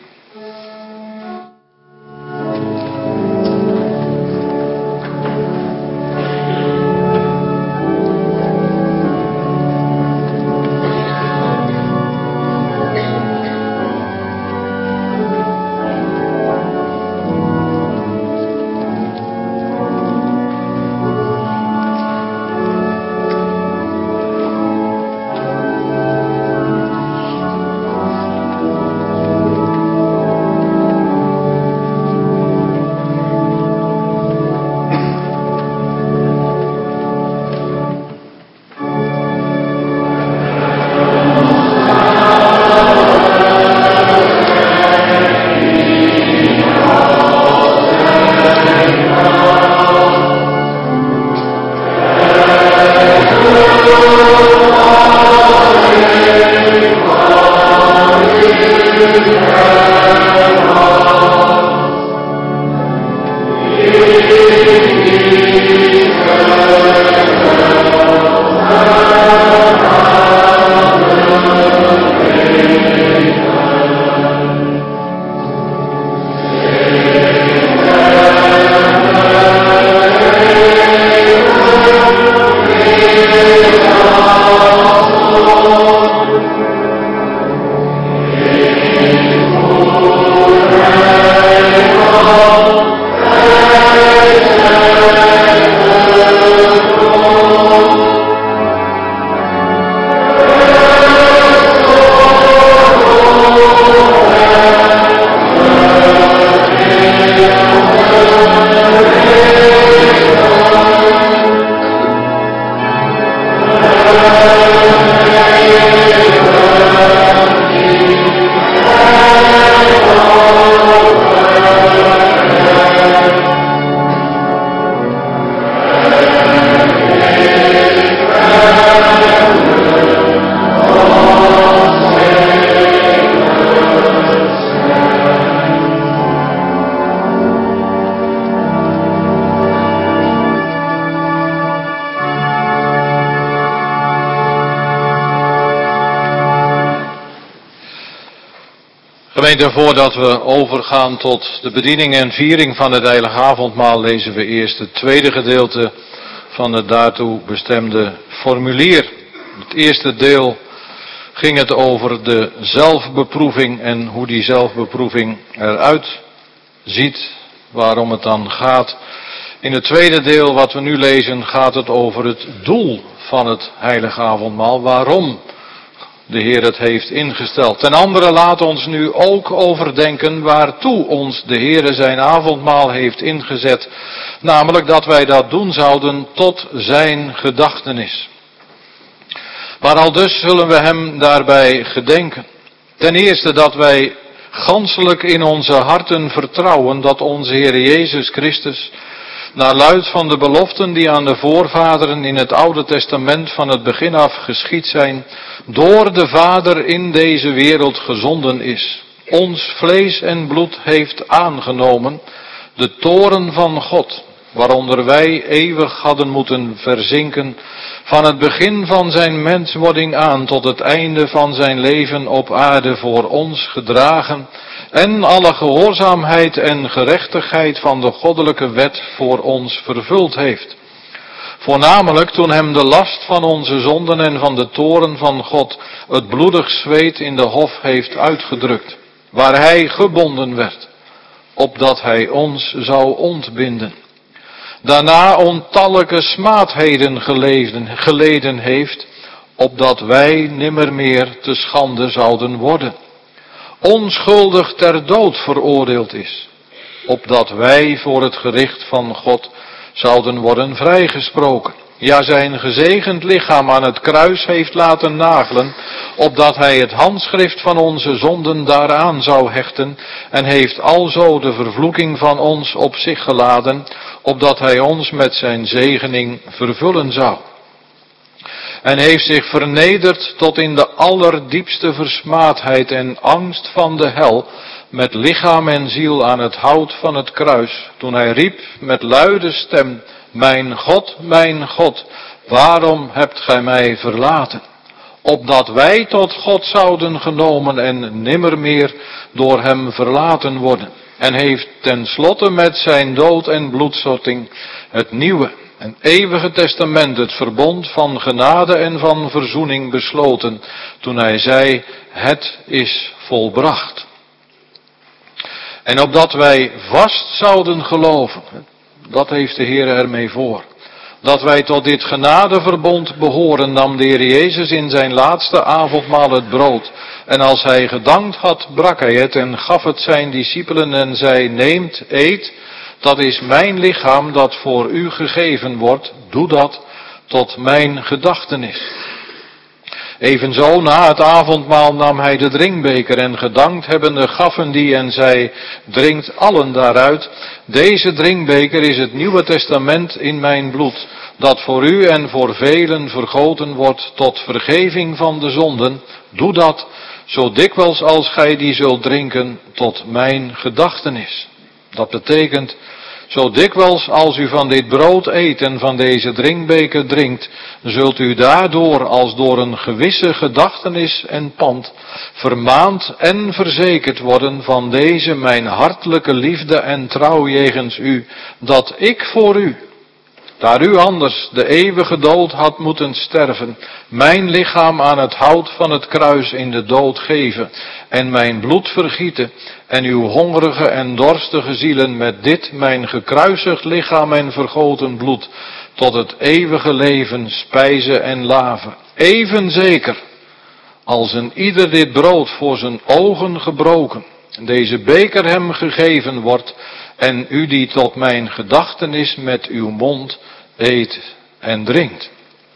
Gemeente, voordat we overgaan tot de bediening en viering van het Heilige Avondmaal, lezen we eerst het tweede gedeelte van het daartoe bestemde formulier. Het eerste deel ging het over de zelfbeproeving en hoe die zelfbeproeving eruit ziet, waarom het dan gaat. In het tweede deel wat we nu lezen gaat het over het doel van het Heilige Avondmaal, waarom de Heer het heeft ingesteld. Ten andere laat ons nu ook overdenken waartoe ons de Heer zijn avondmaal heeft ingezet. Namelijk dat wij dat doen zouden tot zijn gedachtenis. Maar al dus zullen we hem daarbij gedenken. Ten eerste dat wij ganselijk in onze harten vertrouwen dat onze Heer Jezus Christus, naar luid van de beloften die aan de voorvaderen in het Oude Testament van het begin af geschied zijn, door de Vader in deze wereld gezonden is, ons vlees en bloed heeft aangenomen, de toorn van God, waaronder wij eeuwig hadden moeten verzinken, van het begin van zijn menswording aan tot het einde van zijn leven op aarde voor ons gedragen, en alle gehoorzaamheid en gerechtigheid van de goddelijke wet voor ons vervuld heeft. Voornamelijk toen hem de last van onze zonden en van de toorn van God het bloedig zweet in de hof heeft uitgedrukt, waar hij gebonden werd, opdat hij ons zou ontbinden. Daarna ontallijke smaadheden geleden heeft, opdat wij nimmer meer te schande zouden worden. Onschuldig ter dood veroordeeld is, opdat wij voor het gericht van God zouden worden vrijgesproken. Ja, zijn gezegend lichaam aan het kruis heeft laten nagelen, opdat hij het handschrift van onze zonden daaraan zou hechten, en heeft alzo de vervloeking van ons op zich geladen, opdat hij ons met zijn zegening vervullen zou. En heeft zich vernederd tot in de allerdiepste versmaadheid en angst van de hel, met lichaam en ziel aan het hout van het kruis, toen hij riep met luide stem, mijn God, waarom hebt gij mij verlaten? Opdat wij tot God zouden genomen en nimmer meer door hem verlaten worden. En heeft tenslotte met zijn dood en bloedstorting het nieuwe en eeuwige testament, het verbond van genade en van verzoening besloten, toen hij zei, het is volbracht. En opdat wij vast zouden geloven, dat heeft de Heer ermee voor, dat wij tot dit genadeverbond behoren, nam de Heer Jezus in zijn laatste avondmaal het brood. En als hij gedankt had, brak hij het en gaf het zijn discipelen en zei, neemt, eet, dat is mijn lichaam dat voor u gegeven wordt, doe dat tot mijn gedachtenis. Evenzo na het avondmaal nam hij de drinkbeker en gedankt hebbende gaven die en zei, drinkt allen daaruit. Deze drinkbeker is het Nieuwe Testament in mijn bloed, dat voor u en voor velen vergoten wordt tot vergeving van de zonden. Doe dat, zo dikwijls als gij die zult drinken, tot mijn gedachtenis. Dat betekent, zo dikwijls als u van dit brood eet en van deze drinkbeker drinkt, zult u daardoor als door een gewisse gedachtenis en pand vermaand en verzekerd worden van deze mijn hartelijke liefde en trouw jegens u, dat ik voor u, daar u anders de eeuwige dood had moeten sterven, mijn lichaam aan het hout van het kruis in de dood geven en mijn bloed vergieten en uw hongerige en dorstige zielen met dit mijn gekruisigd lichaam en vergoten bloed tot het eeuwige leven spijzen en laven. Even zeker als een ieder dit brood voor zijn ogen gebroken, deze beker hem gegeven wordt en u die tot mijn gedachtenis met uw mond eet en drinkt.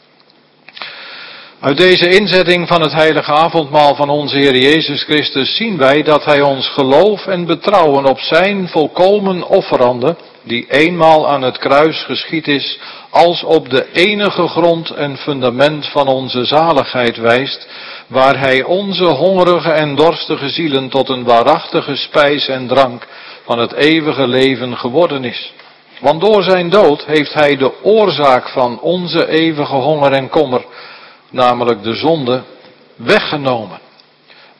Uit deze inzetting van het heilige avondmaal van onze Heer Jezus Christus zien wij dat hij ons geloof en betrouwen op zijn volkomen offerande, die eenmaal aan het kruis geschied is, als op de enige grond en fundament van onze zaligheid wijst, waar hij onze hongerige en dorstige zielen tot een waarachtige spijs en drank van het eeuwige leven geworden is. Want door zijn dood heeft hij de oorzaak van onze eeuwige honger en kommer, namelijk de zonde, weggenomen.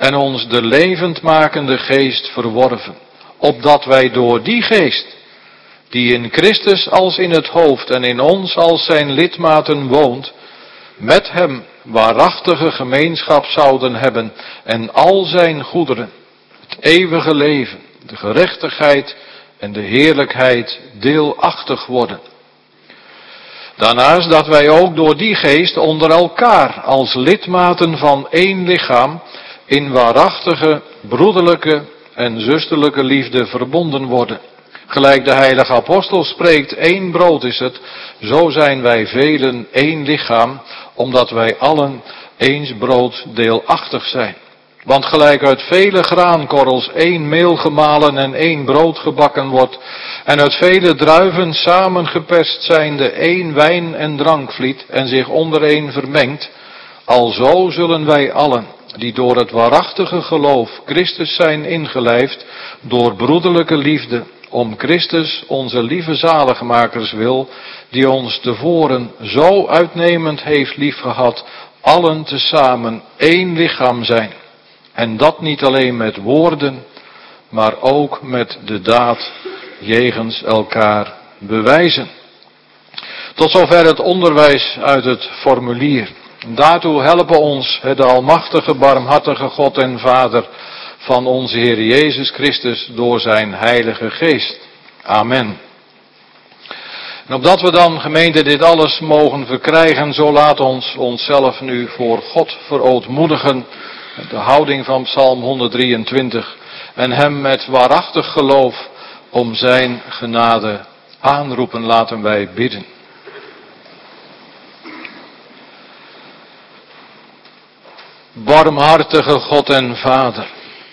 en ons de levendmakende geest verworven, opdat wij door die geest, die in Christus als in het hoofd en in ons als zijn lidmaten woont, met hem waarachtige gemeenschap zouden hebben en al zijn goederen, het eeuwige leven, de gerechtigheid en de heerlijkheid deelachtig worden. Daarnaast dat wij ook door die geest onder elkaar als lidmaten van één lichaam in waarachtige broederlijke en zusterlijke liefde verbonden worden. Gelijk de heilige apostel spreekt, één brood is het, zo zijn wij velen één lichaam, omdat wij allen eens brood deelachtig zijn. Want gelijk uit vele graankorrels één meel gemalen en één brood gebakken wordt, en uit vele druiven samengeperst zijnde één wijn- en drankvliet en zich ondereen vermengt, alzo zullen wij allen, die door het waarachtige geloof Christus zijn ingelijfd, door broederlijke liefde, om Christus onze lieve zaligmakers wil, die ons tevoren zo uitnemend heeft liefgehad, allen tezamen één lichaam zijn. En dat niet alleen met woorden, maar ook met de daad jegens elkaar bewijzen. Tot zover het onderwijs uit het formulier. Daartoe helpen ons de almachtige, barmhartige God en Vader van onze Heer Jezus Christus door zijn Heilige Geest. Amen. En opdat we dan, gemeente, dit alles mogen verkrijgen, zo laat ons onszelf nu voor God verootmoedigen, de houding van Psalm 123, en hem met waarachtig geloof om zijn genade aanroepen. Laten wij bidden. Barmhartige God en Vader,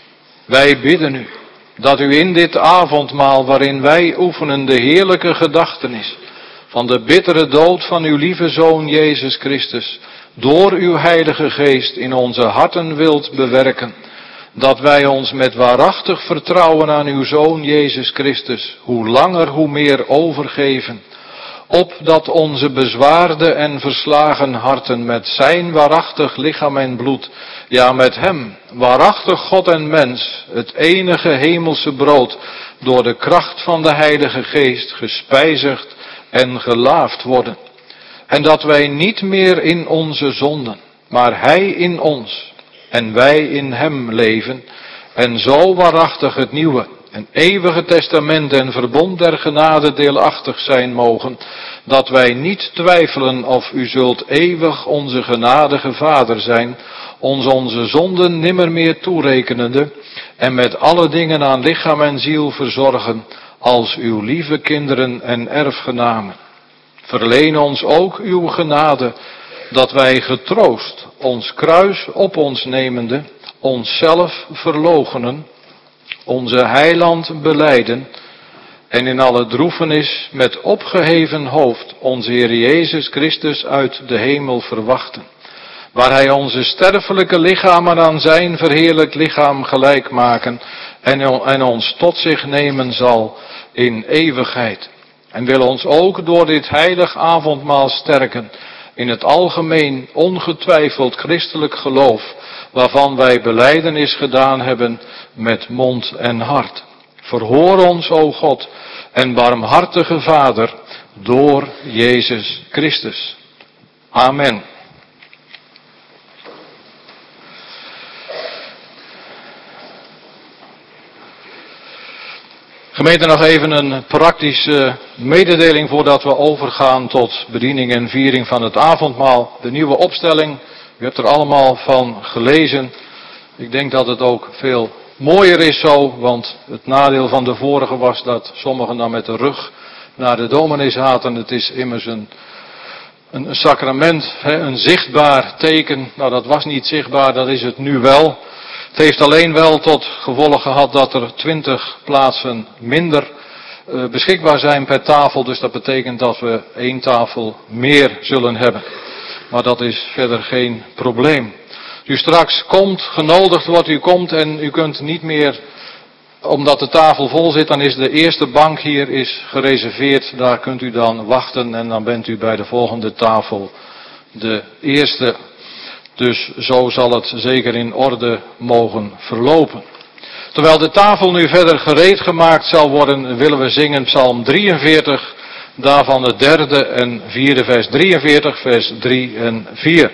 wij bidden u dat u in dit avondmaal waarin wij oefenen de heerlijke gedachtenis van de bittere dood van uw lieve Zoon Jezus Christus, door uw Heilige Geest in onze harten wilt bewerken, dat wij ons met waarachtig vertrouwen aan uw Zoon Jezus Christus, hoe langer hoe meer overgeven, opdat onze bezwaarde en verslagen harten met zijn waarachtig lichaam en bloed, ja met hem, waarachtig God en mens, het enige hemelse brood, door de kracht van de Heilige Geest gespijzigd en gelaafd worden. En dat wij niet meer in onze zonden, maar hij in ons en wij in hem leven, en zo waarachtig het nieuwe en eeuwige testament en verbond der genade deelachtig zijn mogen, dat wij niet twijfelen of u zult eeuwig onze genadige Vader zijn, ons onze zonden nimmer meer toerekenende, en met alle dingen aan lichaam en ziel verzorgen, als uw lieve kinderen en erfgenamen. Verleen ons ook uw genade, dat wij getroost ons kruis op ons nemende, onszelf verloochenen, onze heiland belijden en in alle droefenis met opgeheven hoofd onze Heer Jezus Christus uit de hemel verwachten, waar hij onze sterfelijke lichamen aan zijn verheerlijkt lichaam gelijk maken en ons tot zich nemen zal in eeuwigheid. En wil ons ook door dit heilig avondmaal sterken in het algemeen ongetwijfeld christelijk geloof, waarvan wij belijdenis gedaan hebben met mond en hart. Verhoor ons, o God, en barmhartige Vader, door Jezus Christus. Amen. Gemeente, nog even een praktische mededeling voordat we overgaan tot bediening en viering van het avondmaal. De nieuwe opstelling, u hebt er allemaal van gelezen. Ik denk dat het ook veel mooier is zo, want het nadeel van de vorige was dat sommigen dan met de rug naar de dominee zaten. Het is immers een sacrament, een zichtbaar teken. Nou, dat was niet zichtbaar, dat is het nu wel. Het heeft alleen wel tot gevolg gehad dat er 20 plaatsen minder beschikbaar zijn per tafel. Dus dat betekent dat we 1 tafel meer zullen hebben. Maar dat is verder geen probleem. Als u straks komt, genodigd wordt, u komt en u kunt niet meer, omdat de tafel vol zit, dan is de eerste bank hier is gereserveerd. Daar kunt u dan wachten en dan bent u bij de volgende tafel de eerste. Dus zo zal het zeker in orde mogen verlopen. Terwijl de tafel nu verder gereed gemaakt zal worden, willen we zingen Psalm 43, daarvan het derde en vierde vers 43, vers 3 en 4.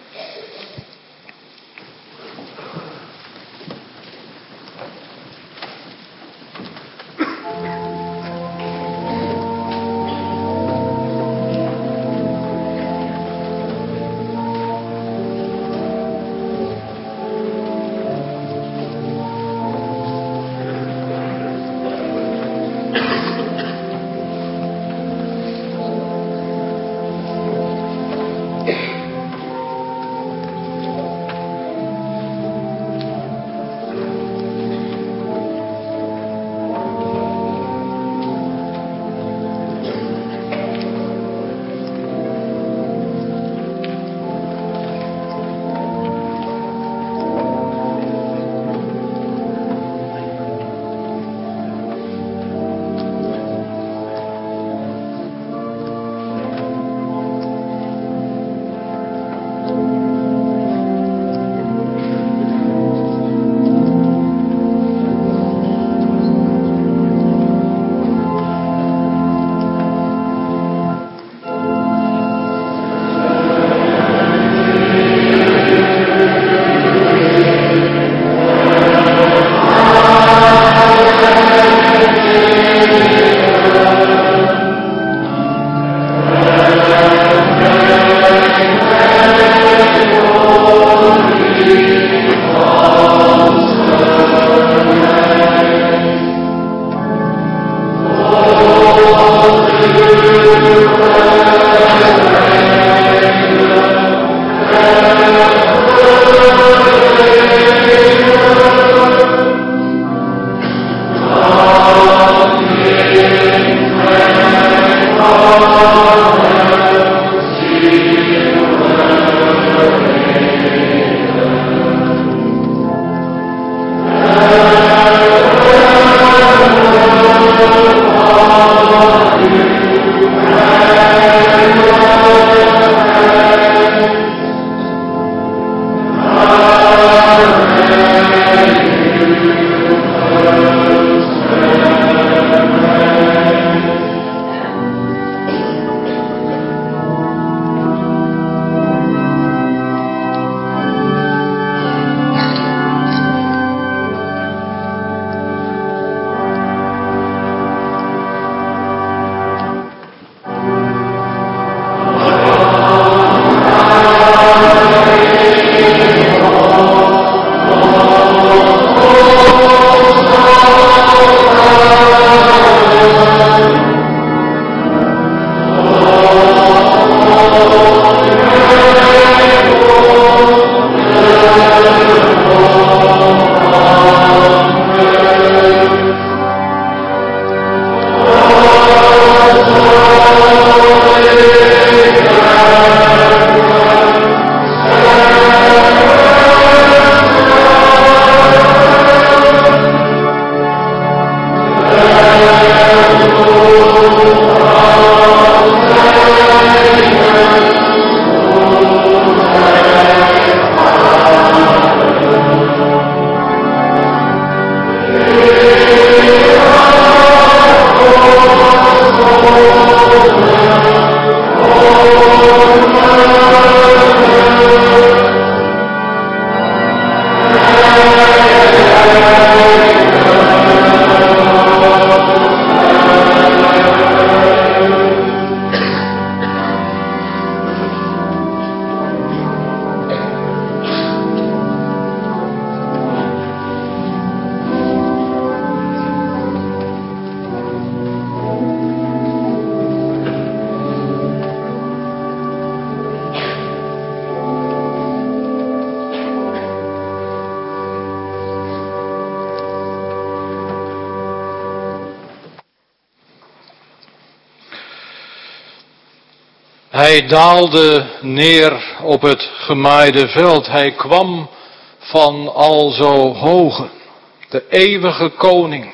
Hij daalde neer op het gemaaide veld. Hij kwam van al zo hoge. De eeuwige koning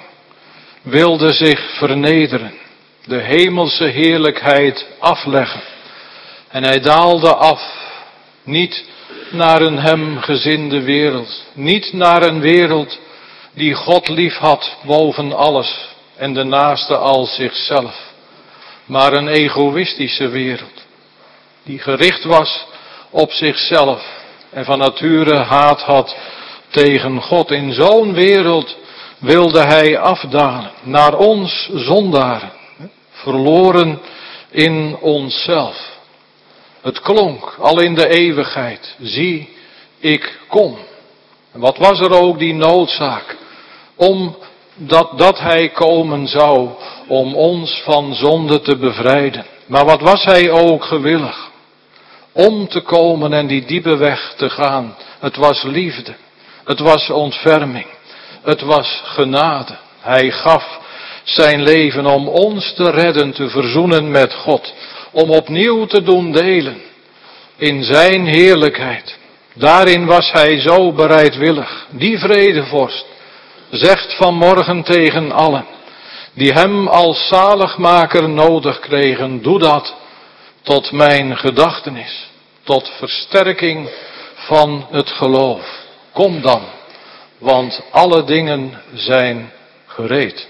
wilde zich vernederen. De hemelse heerlijkheid afleggen. En hij daalde af. Niet naar een hem gezinde wereld. Niet naar een wereld die God lief had boven alles en de naaste als zichzelf. Maar een egoïstische wereld. Die gericht was op zichzelf en van nature haat had tegen God. In zo'n wereld wilde hij afdalen naar ons zondaren. Verloren in onszelf. Het klonk al in de eeuwigheid. Zie, ik kom. En wat was er ook die noodzaak? Dat hij komen zou om ons van zonde te bevrijden. Maar wat was hij ook gewillig? Om te komen en die diepe weg te gaan. Het was liefde. Het was ontferming. Het was genade. Hij gaf zijn leven om ons te redden, te verzoenen met God. Om opnieuw te doen delen in zijn heerlijkheid. Daarin was hij zo bereidwillig. Die vredevorst zegt vanmorgen tegen allen die hem als zaligmaker nodig kregen: doe dat tot mijn gedachtenis, tot versterking van het geloof. Kom dan, want alle dingen zijn gereed.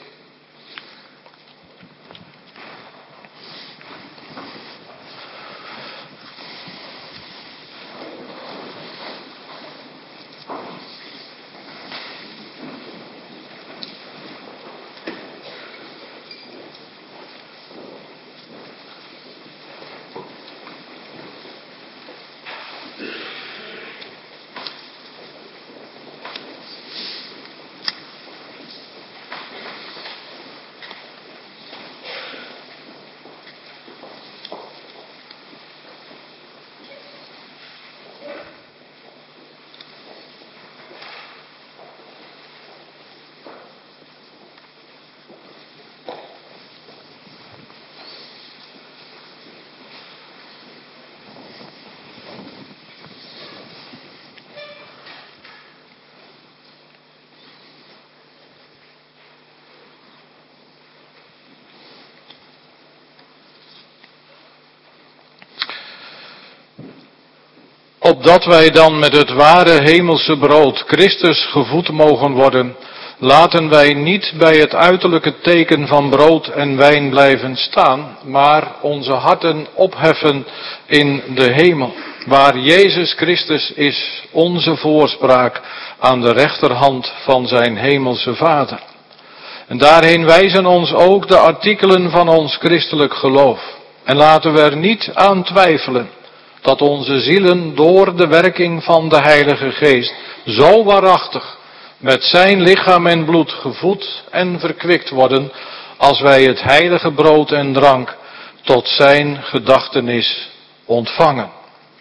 Opdat wij dan met het ware hemelse brood Christus gevoed mogen worden, laten wij niet bij het uiterlijke teken van brood en wijn blijven staan, maar onze harten opheffen in de hemel, waar Jezus Christus is, onze voorspraak aan de rechterhand van zijn hemelse Vader. En daarheen wijzen ons ook de artikelen van ons christelijk geloof. En laten we er niet aan twijfelen dat onze zielen door de werking van de Heilige Geest zo waarachtig met zijn lichaam en bloed gevoed en verkwikt worden, als wij het heilige brood en drank tot zijn gedachtenis ontvangen.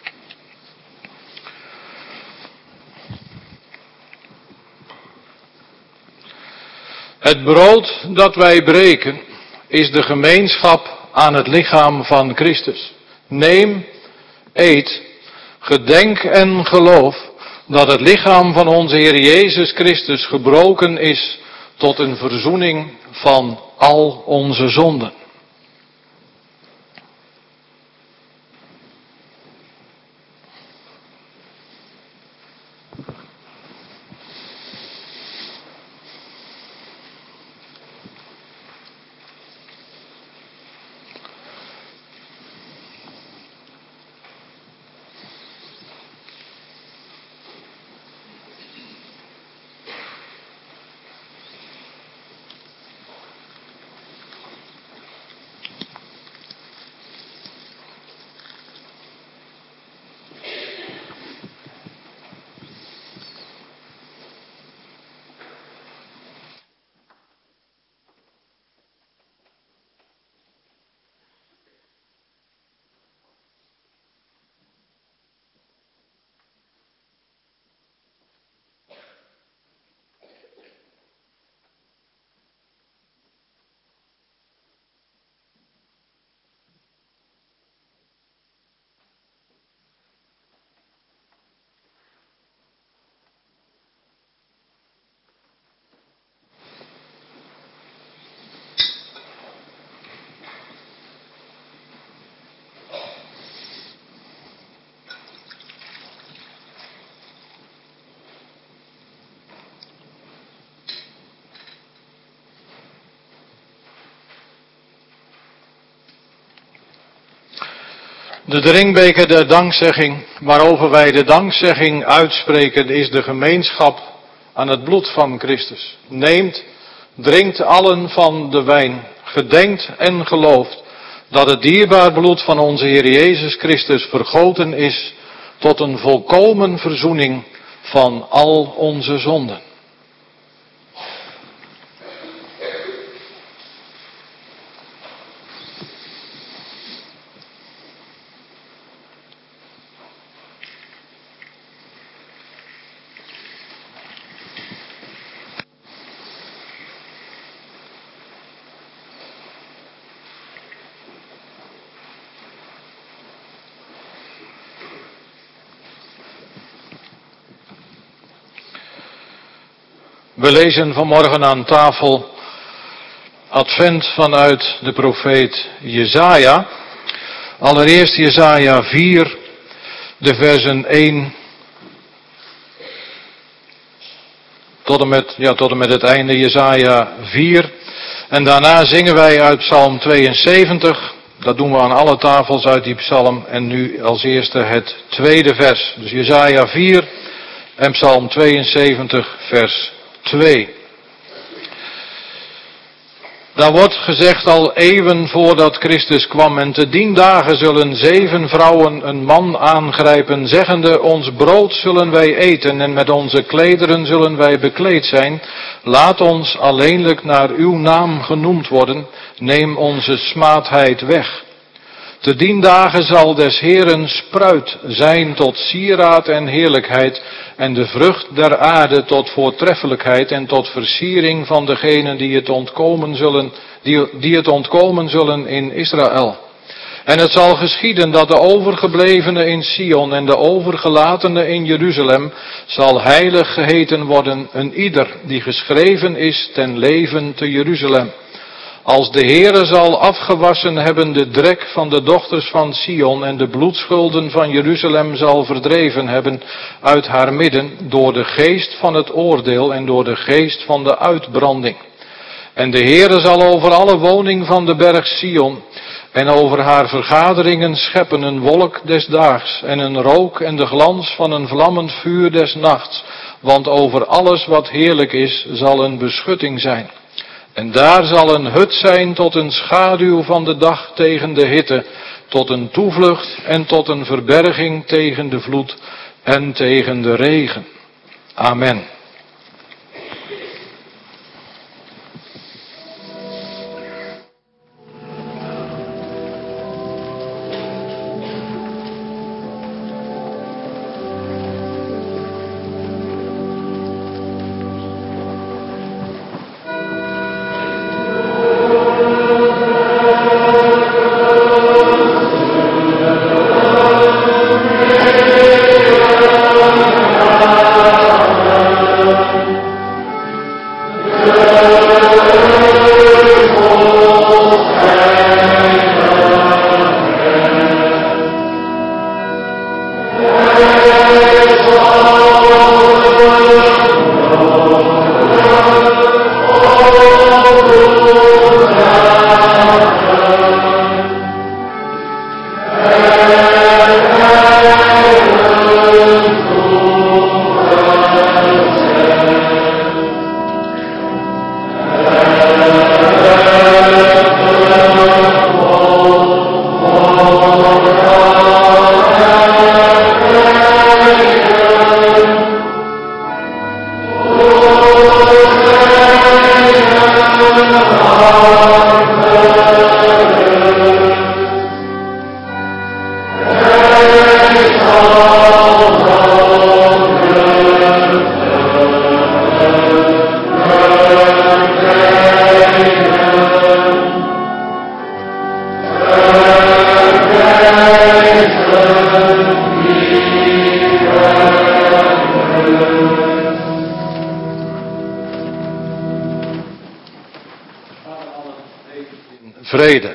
Het brood dat wij breken is de gemeenschap aan het lichaam van Christus. Neem, eet, gedenk en geloof dat het lichaam van onze Heer Jezus Christus gebroken is tot een verzoening van al onze zonden. De drinkbeker der dankzegging, waarover wij de dankzegging uitspreken, is de gemeenschap aan het bloed van Christus. Neemt, drinkt allen van de wijn, gedenkt en gelooft dat het dierbaar bloed van onze Heer Jezus Christus vergoten is tot een volkomen verzoening van al onze zonden. We lezen vanmorgen aan tafel Advent vanuit de profeet Jesaja. Allereerst Jesaja 4, de versen 1 tot en met het einde Jesaja 4. En daarna zingen wij uit Psalm 72. Dat doen we aan alle tafels uit die psalm. En nu als eerste het tweede vers. Dus Jesaja 4 en Psalm 72 vers 2. Daar wordt gezegd al eeuwen voordat Christus kwam: en te dien dagen zullen 7 vrouwen een man aangrijpen, zeggende: ons brood zullen wij eten en met onze klederen zullen wij bekleed zijn. Laat ons alleenlijk naar uw naam genoemd worden, neem onze smaadheid weg. Te dien dagen zal des Heeren spruit zijn tot sieraad en heerlijkheid, en de vrucht der aarde tot voortreffelijkheid en tot versiering van degenen die het ontkomen zullen in Israël. En het zal geschieden dat de overgeblevene in Sion en de overgelatene in Jeruzalem zal heilig geheten worden, een ieder die geschreven is ten leven te Jeruzalem. Als de Heere zal afgewassen hebben de drek van de dochters van Sion en de bloedschulden van Jeruzalem zal verdreven hebben uit haar midden door de geest van het oordeel en door de geest van de uitbranding. En de Heere zal over alle woning van de berg Sion en over haar vergaderingen scheppen een wolk des daags en een rook en de glans van een vlammend vuur des nachts, want over alles wat heerlijk is zal een beschutting zijn. En daar zal een hut zijn tot een schaduw van de dag tegen de hitte, tot een toevlucht en tot een verberging tegen de vloed en tegen de regen. Amen. Vrede.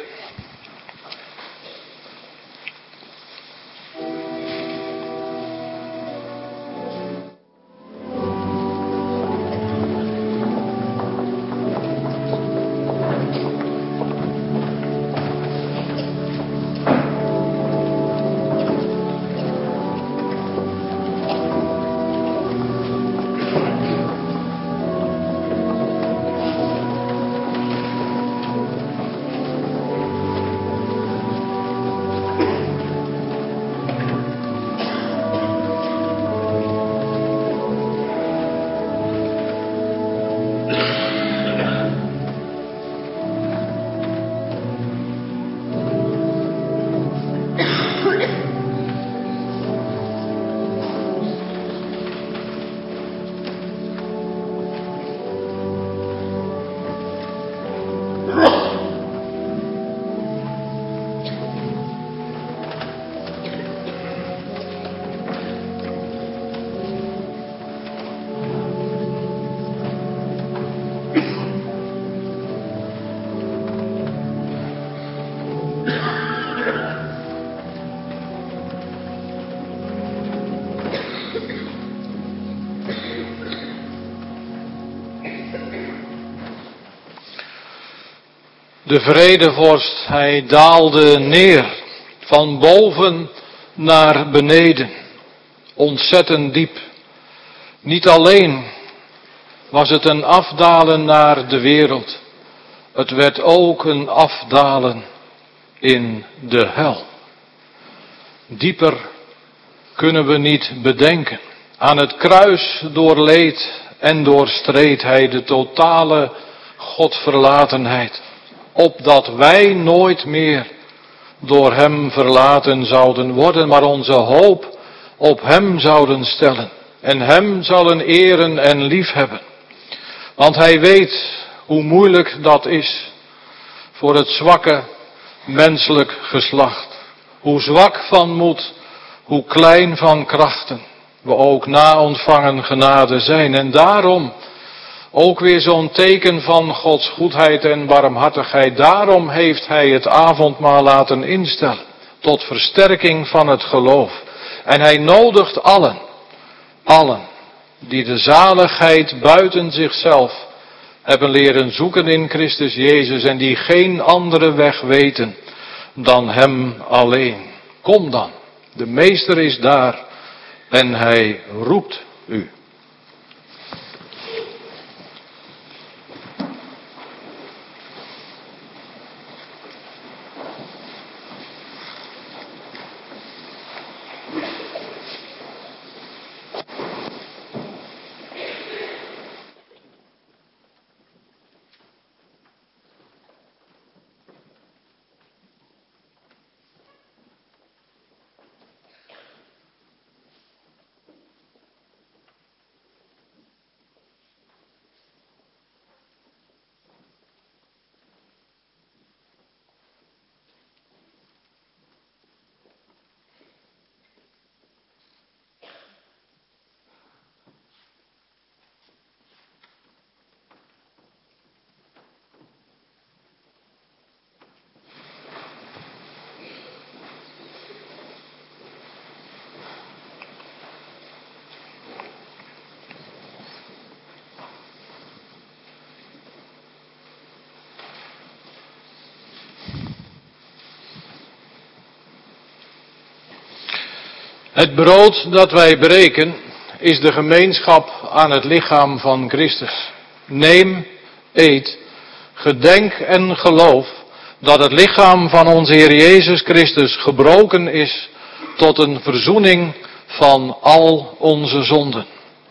De vredevorst, hij daalde neer, van boven naar beneden, ontzettend diep. Niet alleen was het een afdalen naar de wereld, het werd ook een afdalen in de hel. Dieper kunnen we niet bedenken. Aan het kruis doorleed en doorstreed hij de totale Godverlatenheid, opdat wij nooit meer door hem verlaten zouden worden, maar onze hoop op hem zouden stellen en hem zouden eren en liefhebben. Want hij weet hoe moeilijk dat is voor het zwakke menselijk geslacht. Hoe zwak van moed, hoe klein van krachten we ook na ontvangen genade zijn. En daarom ook weer zo'n teken van Gods goedheid en barmhartigheid. Daarom heeft hij het avondmaal laten instellen, tot versterking van het geloof. En hij nodigt allen die de zaligheid buiten zichzelf hebben leren zoeken in Christus Jezus en die geen andere weg weten dan hem alleen. Kom dan, de Meester is daar en hij roept u. Het brood dat wij breken is de gemeenschap aan het lichaam van Christus. Neem, eet, gedenk en geloof dat het lichaam van onze Heer Jezus Christus gebroken is tot een verzoening van al onze zonden.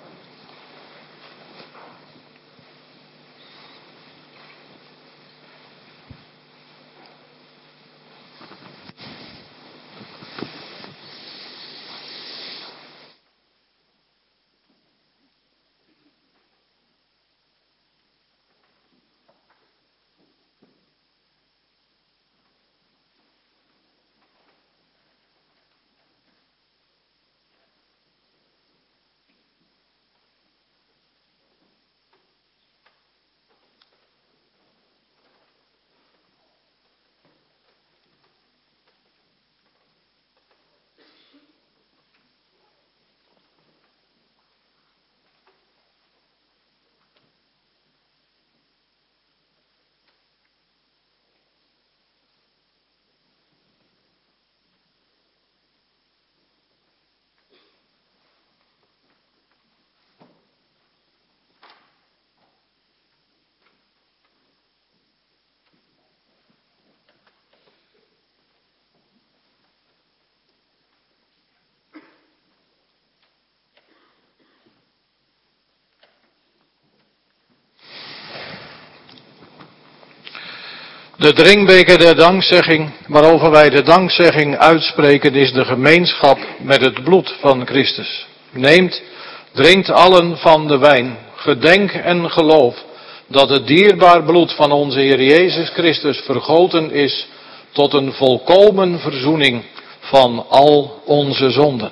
De drinkbeker der dankzegging, waarover wij de dankzegging uitspreken, is de gemeenschap met het bloed van Christus. Neemt, drinkt allen van de wijn, gedenk en geloof dat het dierbaar bloed van onze Heer Jezus Christus vergoten is tot een volkomen verzoening van al onze zonden.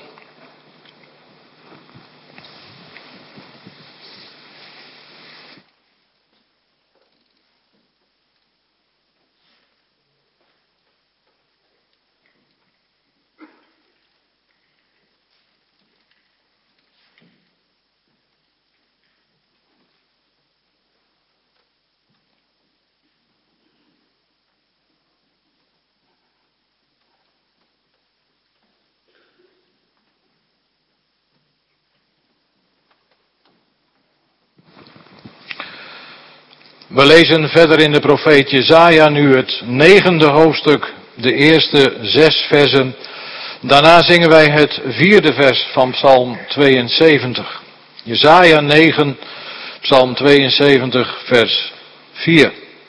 We lezen verder in de profeet Jesaja nu het 9e hoofdstuk, de eerste 6 versen. Daarna zingen wij het 4e vers van Psalm 72. Jesaja 9, Psalm 72, vers 4.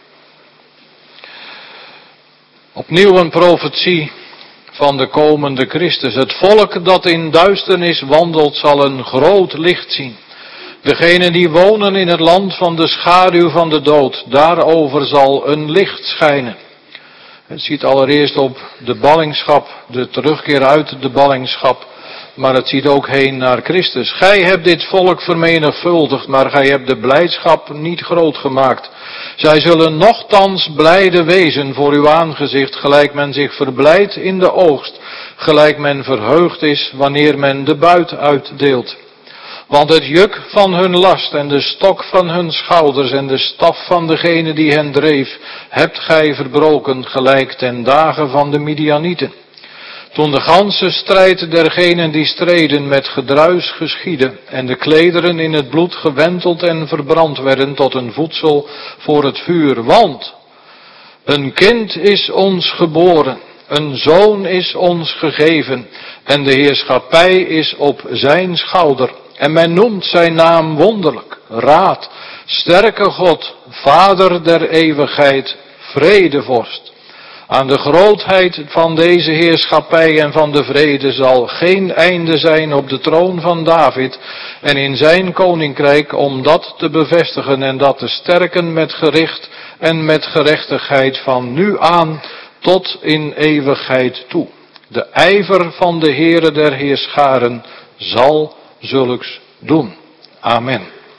Opnieuw een profetie van de komende Christus. Het volk dat in duisternis wandelt zal een groot licht zien. Degenen die wonen in het land van de schaduw van de dood, daarover zal een licht schijnen. Het ziet allereerst op de ballingschap, de terugkeer uit de ballingschap, maar het ziet ook heen naar Christus. Gij hebt dit volk vermenigvuldigd, maar gij hebt de blijdschap niet groot gemaakt. Zij zullen nochtans blijde wezen voor uw aangezicht, gelijk men zich verblijdt in de oogst, gelijk men verheugd is wanneer men de buit uitdeelt. Want het juk van hun last en de stok van hun schouders en de staf van degene die hen dreef, hebt gij verbroken gelijk ten dagen van de Midianieten. Toen de ganse strijd dergenen die streden met gedruis geschiedde en de klederen in het bloed gewenteld en verbrand werden tot een voedsel voor het vuur. Want een kind is ons geboren, een zoon is ons gegeven en de heerschappij is op zijn schouder. En men noemt zijn naam wonderlijk, Raad, sterke God, Vader der eeuwigheid, Vredevorst. Aan de grootheid van deze heerschappij en van de vrede zal geen einde zijn op de troon van David en in zijn koninkrijk om dat te bevestigen en dat te sterken met gericht en met gerechtigheid van nu aan tot in eeuwigheid toe. De ijver van de Heere der heerscharen zal zulks doen. Amen.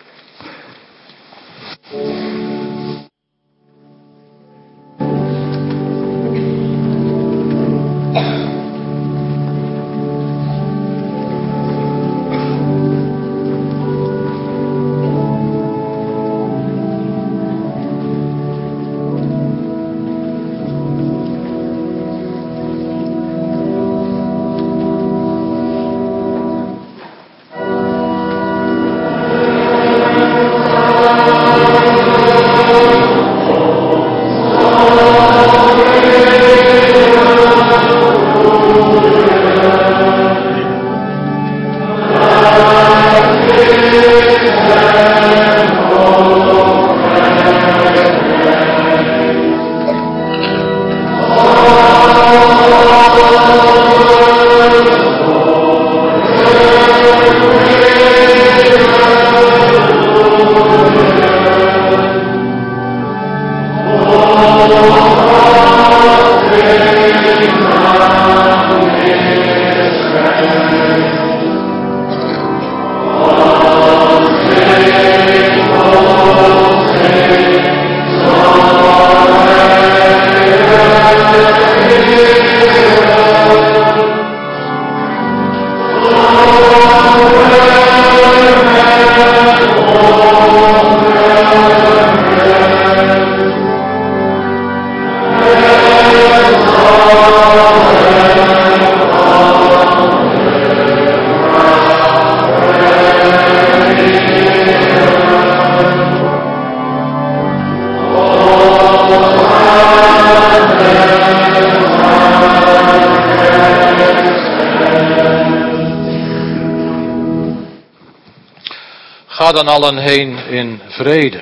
Ga dan allen heen in vrede.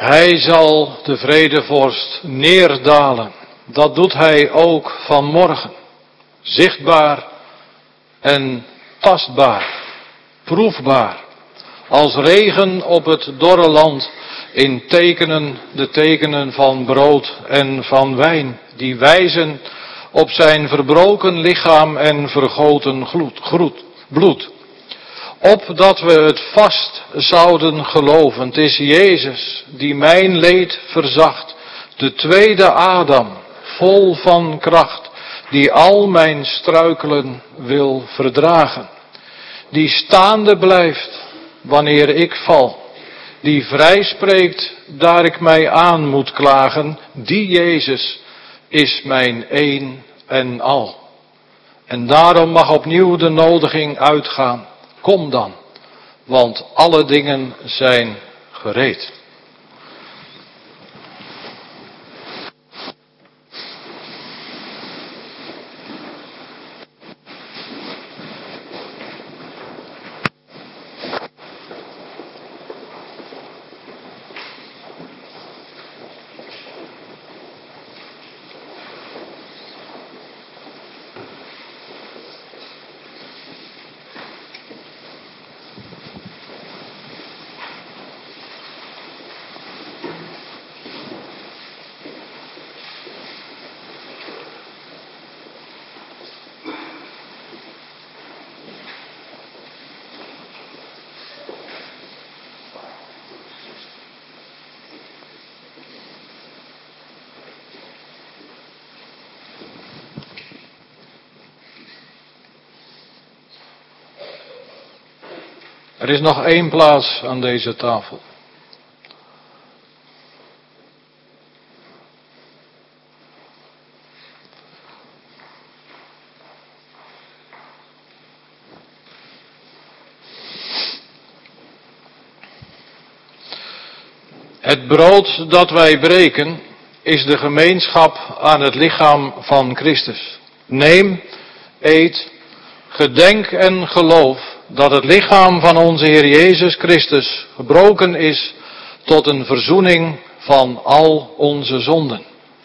Hij zal de vredevorst neerdalen. Dat doet hij ook vanmorgen. Zichtbaar en tastbaar, proefbaar. Als regen op het dorre land in tekenen, de tekenen van brood en van wijn. Die wijzen op zijn verbroken lichaam en vergoten bloed. Opdat we het vast zouden geloven. Het is Jezus die mijn leed verzacht. De tweede Adam, vol van kracht. Die al mijn struikelen wil verdragen. Die staande blijft wanneer ik val. Die vrijspreekt daar ik mij aan moet klagen. Die Jezus is mijn een en al. En daarom mag opnieuw de nodiging uitgaan. Kom dan, want alle dingen zijn gereed. Er is nog één plaats aan deze tafel. Het brood dat wij breken is de gemeenschap aan het lichaam van Christus. Neem, eet, gedenk en geloof dat het lichaam van onze Heer Jezus Christus gebroken is tot een verzoening van al onze zonden.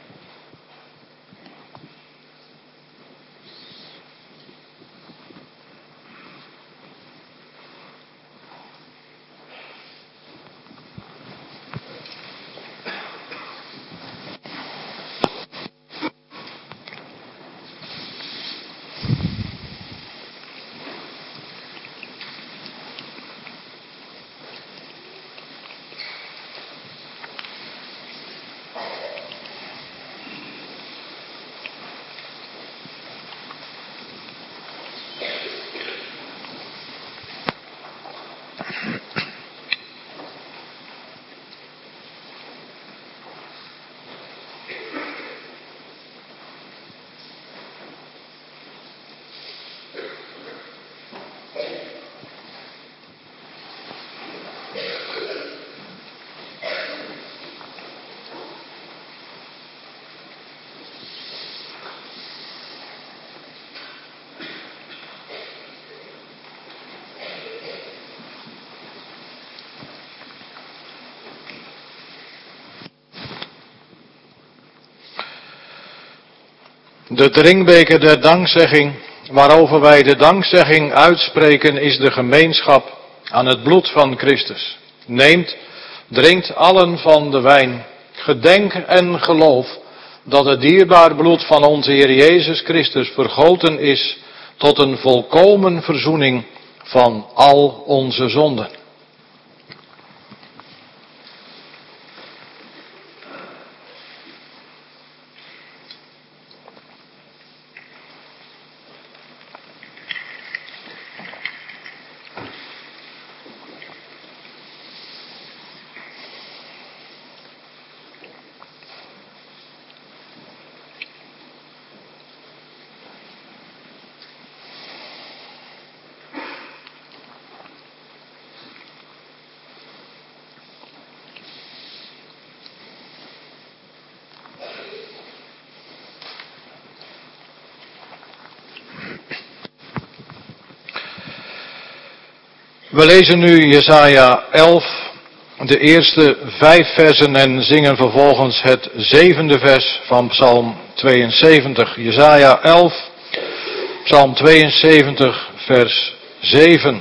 De drinkbeker der dankzegging, waarover wij de dankzegging uitspreken, is de gemeenschap aan het bloed van Christus. Neemt, drinkt allen van de wijn. Gedenk en geloof dat het dierbaar bloed van onze Heer Jezus Christus vergoten is tot een volkomen verzoening van al onze zonden. We lezen nu Jesaja 11 de eerste 5 versen en zingen vervolgens het 7e vers van Psalm 72. Jesaja 11, Psalm 72, vers 7.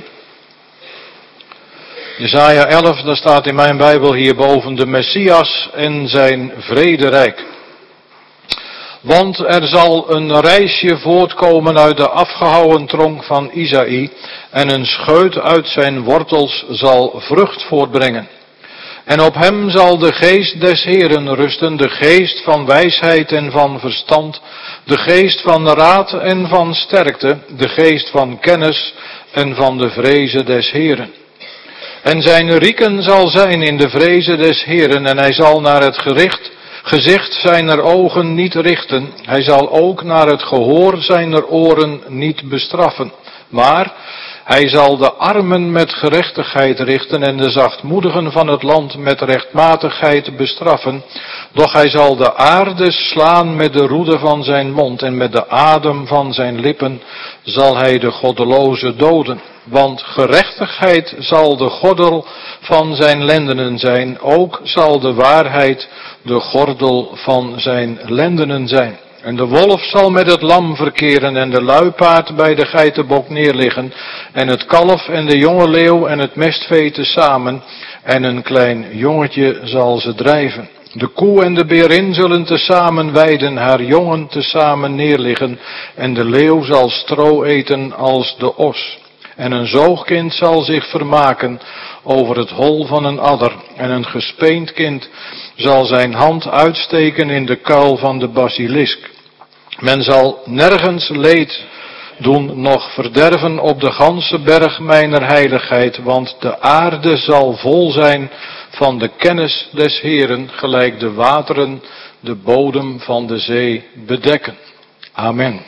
Jesaja 11, daar staat in mijn Bijbel hierboven de Messias en zijn vrederijk. Want er zal een rijsje voortkomen uit de afgehouwen tronk van Isaïe en een scheut uit zijn wortels zal vrucht voortbrengen. En op hem zal de geest des Heeren rusten, de geest van wijsheid en van verstand, de geest van raad en van sterkte, de geest van kennis en van de vreze des Heeren. En zijn rieken zal zijn in de vreze des Heeren en hij zal naar het gezicht zijner ogen niet richten. Hij zal ook naar het gehoor zijner oren niet bestraffen. Maar hij zal de armen met gerechtigheid richten en de zachtmoedigen van het land met rechtmatigheid bestraffen. Doch hij zal de aarde slaan met de roede van zijn mond en met de adem van zijn lippen zal hij de goddeloze doden. Want gerechtigheid zal de gordel van zijn lendenen zijn, ook zal de waarheid de gordel van zijn lendenen zijn. En de wolf zal met het lam verkeren en de luipaard bij de geitenbok neerliggen en het kalf en de jonge leeuw en het mestvee tezamen en een klein jongetje zal ze drijven. De koe en de berin zullen tezamen weiden, haar jongen tezamen neerliggen en de leeuw zal stro eten als de os. En een zoogkind zal zich vermaken over het hol van een adder en een gespeend kind zal zijn hand uitsteken in de kuil van de basilisk. Men zal nergens leed doen, noch verderven op de ganse berg mijner heiligheid, want de aarde zal vol zijn van de kennis des Heeren, gelijk de wateren de bodem van de zee bedekken. Amen.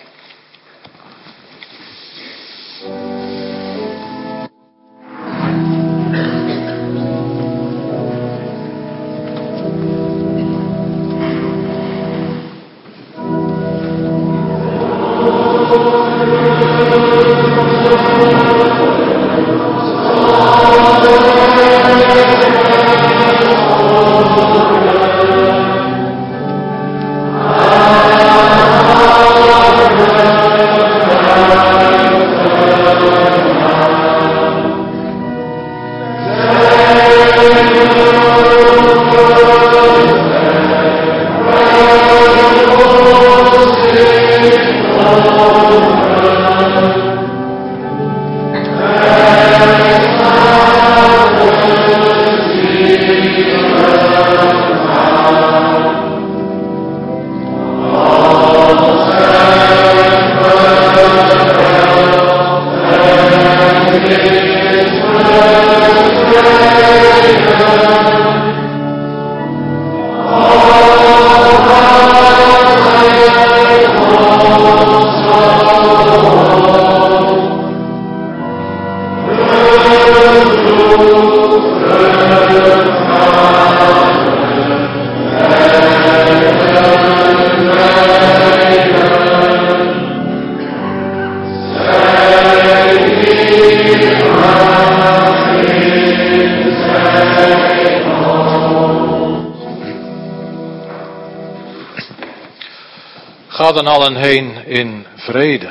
Ga dan allen heen in vrede.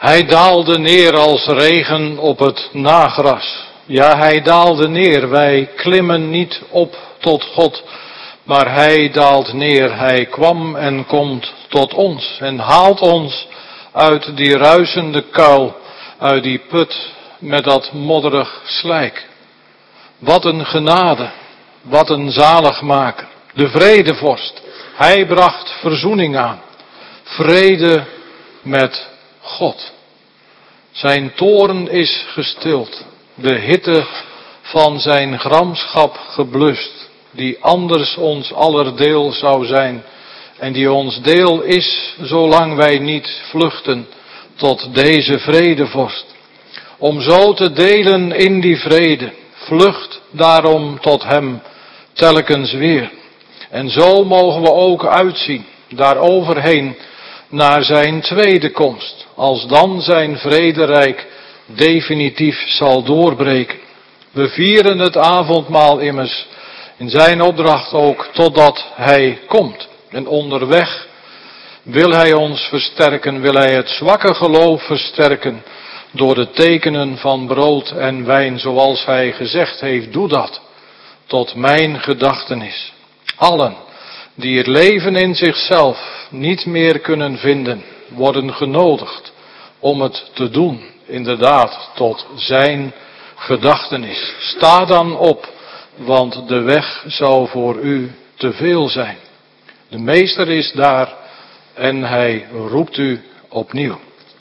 Hij daalde neer als regen op het nagras. Ja, hij daalde neer. Wij klimmen niet op tot God, maar hij daalt neer. Hij kwam en komt tot ons en haalt ons uit die ruisende kuil, uit die put met dat modderig slijk. Wat een genade, wat een zaligmaker. De vredevorst, hij bracht verzoening aan. Vrede met God. Zijn toorn is gestild, de hitte van zijn gramschap geblust, die anders ons aller deel zou zijn en die ons deel is, zolang wij niet vluchten tot deze vredevorst. Om zo te delen in die vrede, vlucht daarom tot hem telkens weer. En zo mogen we ook uitzien, daaroverheen, naar zijn tweede komst, als dan zijn vrederijk definitief zal doorbreken. We vieren het avondmaal immers in zijn opdracht ook totdat hij komt. En onderweg wil hij ons versterken, wil hij het zwakke geloof versterken door de tekenen van brood en wijn, zoals hij gezegd heeft, doe dat tot mijn gedachtenis. Allen die het leven in zichzelf niet meer kunnen vinden, worden genodigd om het te doen, inderdaad, tot zijn gedachtenis. Sta dan op, want de weg zou voor u te veel zijn. De meester is daar en hij roept u opnieuw.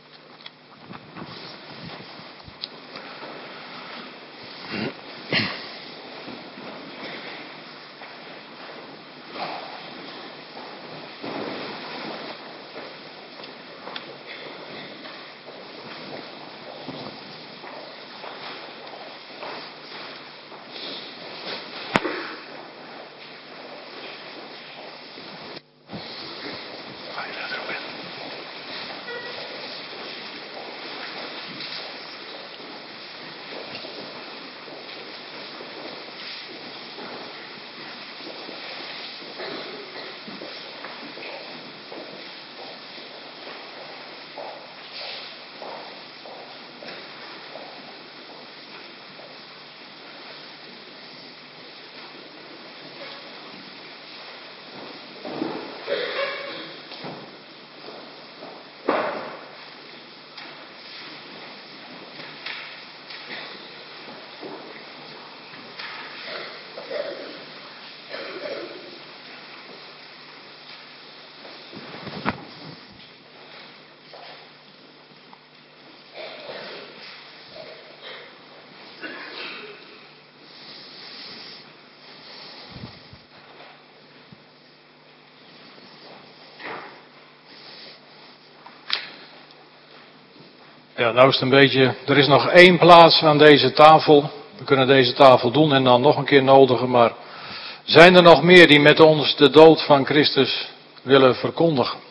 Ja, nou is het een beetje, er is nog één plaats aan deze tafel. We kunnen deze tafel doen en dan nog een keer nodigen, maar zijn er nog meer die met ons de dood van Christus willen verkondigen?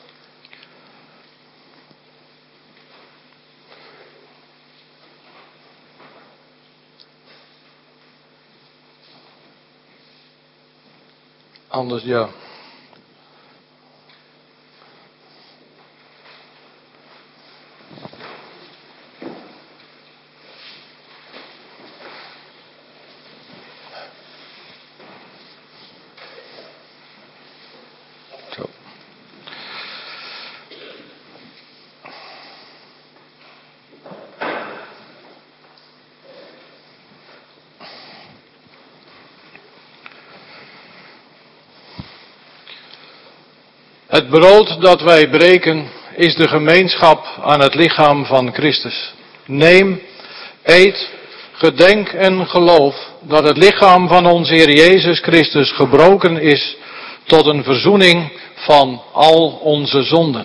Anders, ja. Het brood dat wij breken is de gemeenschap aan het lichaam van Christus. Neem, eet, gedenk en geloof dat het lichaam van onze Heer Jezus Christus gebroken is tot een verzoening van al onze zonden.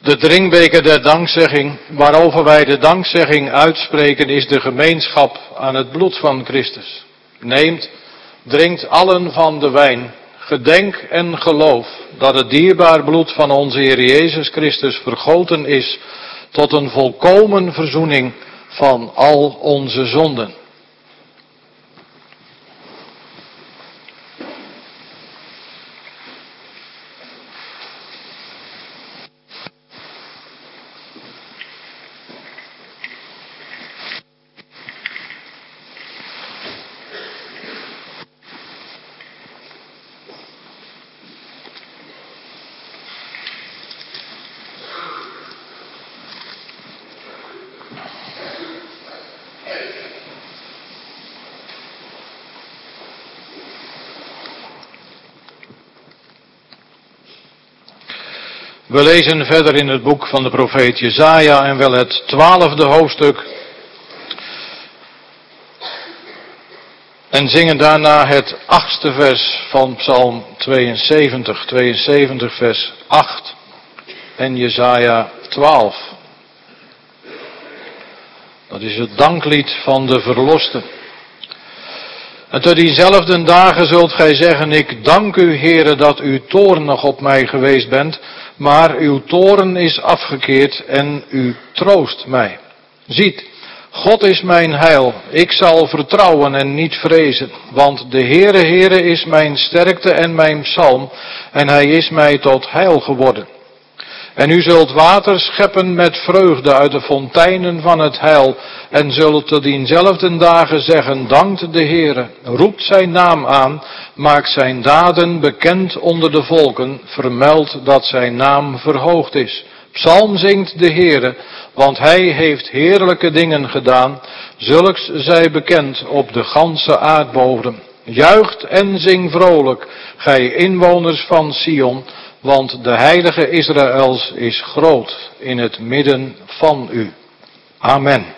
De drinkbeker der dankzegging, waarover wij de dankzegging uitspreken, is de gemeenschap aan het bloed van Christus. Neemt, drinkt allen van de wijn, gedenk en geloof dat het dierbaar bloed van onze Heer Jezus Christus vergoten is tot een volkomen verzoening van al onze zonden. We lezen verder in het boek van de profeet Jesaja en wel het 12e hoofdstuk. En zingen daarna het 8e vers van Psalm 72. 72 vers 8 en Jesaja 12. Dat is het danklied van de verlosten. En te diezelfde dagen zult gij zeggen, ik dank u, Heere, dat u toornig op mij geweest bent, maar uw toorn is afgekeerd en u troost mij. Ziet, God is mijn heil, ik zal vertrouwen en niet vrezen, want de Heere is mijn sterkte en mijn psalm, en hij is mij tot heil geworden. En u zult water scheppen met vreugde uit de fonteinen van het heil, en zult te diezelfde dagen zeggen, dankt de Heere, roept zijn naam aan, maakt zijn daden bekend onder de volken, vermeldt dat zijn naam verhoogd is. Psalm zingt de Heere, want hij heeft heerlijke dingen gedaan, zulks zij bekend op de ganse aardbodem. Juicht en zing vrolijk, gij inwoners van Sion, want de heilige Israëls is groot in het midden van u. Amen.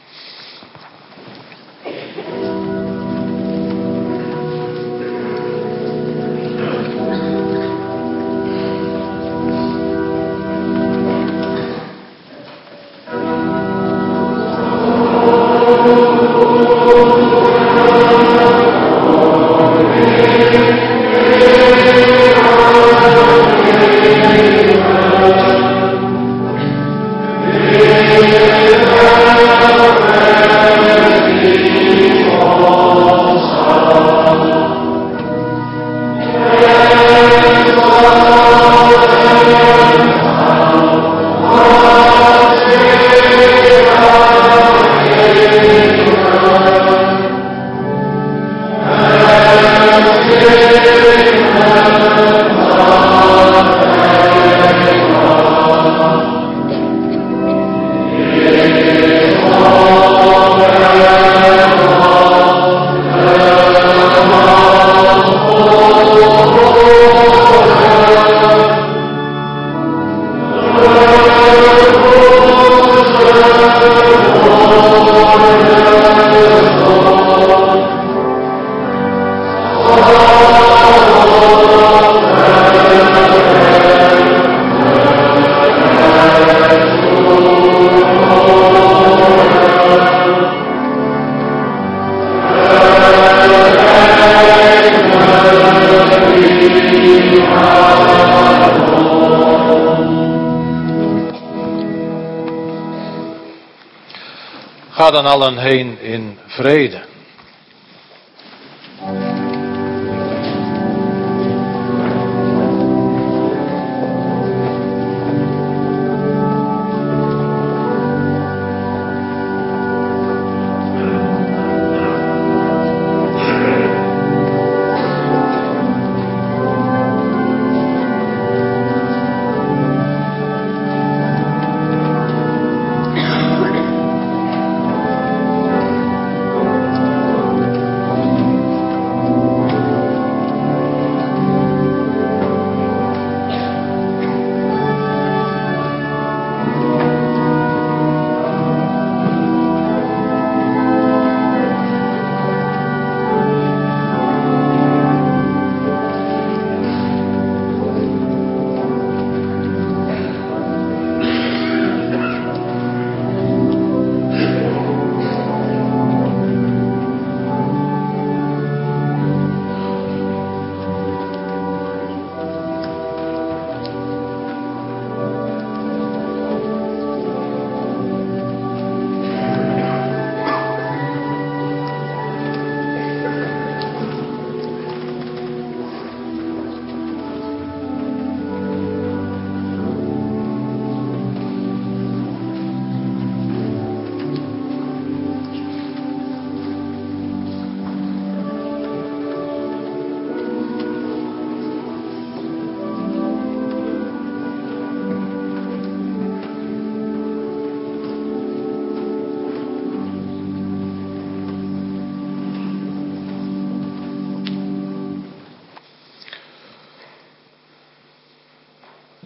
Ga dan allen heen in vrede.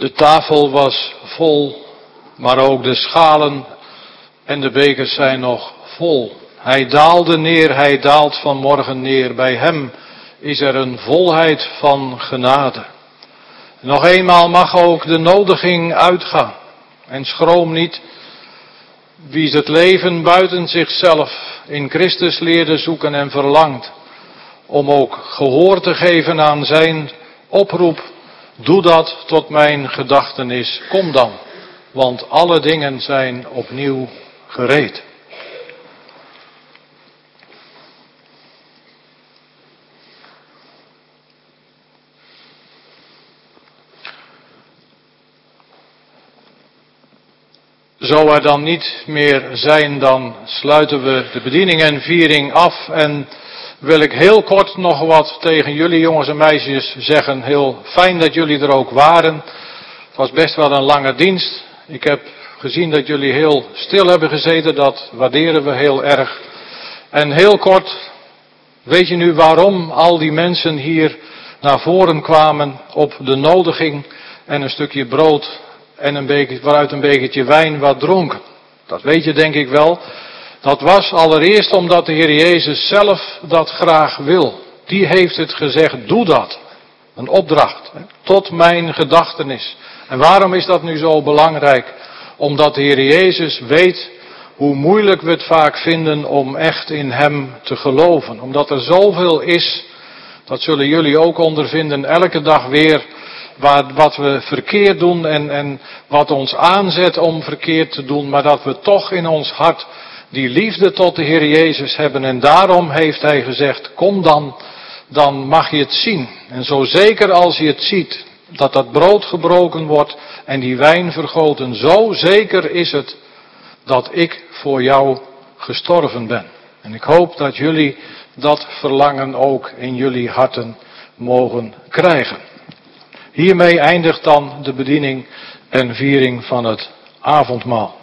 De tafel was vol, maar ook de schalen en de bekers zijn nog vol. Hij daalde neer, hij daalt vanmorgen neer. Bij hem is er een volheid van genade. Nog eenmaal mag ook de nodiging uitgaan. En schroom niet, wie het leven buiten zichzelf in Christus leerde zoeken en verlangt, om ook gehoor te geven aan zijn oproep. Doe dat tot mijn gedachtenis. Kom dan, want alle dingen zijn opnieuw gereed. Zo er dan niet meer zijn, dan sluiten we de bediening en viering af. En wil ik heel kort nog wat tegen jullie jongens en meisjes zeggen. Heel fijn dat jullie er ook waren. Het was best wel een lange dienst. Ik heb gezien dat jullie heel stil hebben gezeten. Dat waarderen we heel erg. En heel kort, weet je nu waarom al die mensen hier naar voren kwamen op de nodiging en een stukje brood en waaruit een bekertje wijn wat dronken? Dat weet je denk ik wel. Dat was allereerst omdat de Heer Jezus zelf dat graag wil. Die heeft het gezegd, doe dat. Een opdracht, tot mijn gedachtenis. En waarom is dat nu zo belangrijk? Omdat de Heer Jezus weet hoe moeilijk we het vaak vinden om echt in Hem te geloven. Omdat er zoveel is, dat zullen jullie ook ondervinden, elke dag weer, wat we verkeerd doen en wat ons aanzet om verkeerd te doen, maar dat we toch in ons hart die liefde tot de Heer Jezus hebben. En daarom heeft Hij gezegd, kom dan mag je het zien. En zo zeker als je het ziet, dat dat brood gebroken wordt en die wijn vergoten, zo zeker is het dat ik voor jou gestorven ben. En ik hoop dat jullie dat verlangen ook in jullie harten mogen krijgen. Hiermee eindigt dan de bediening en viering van het avondmaal.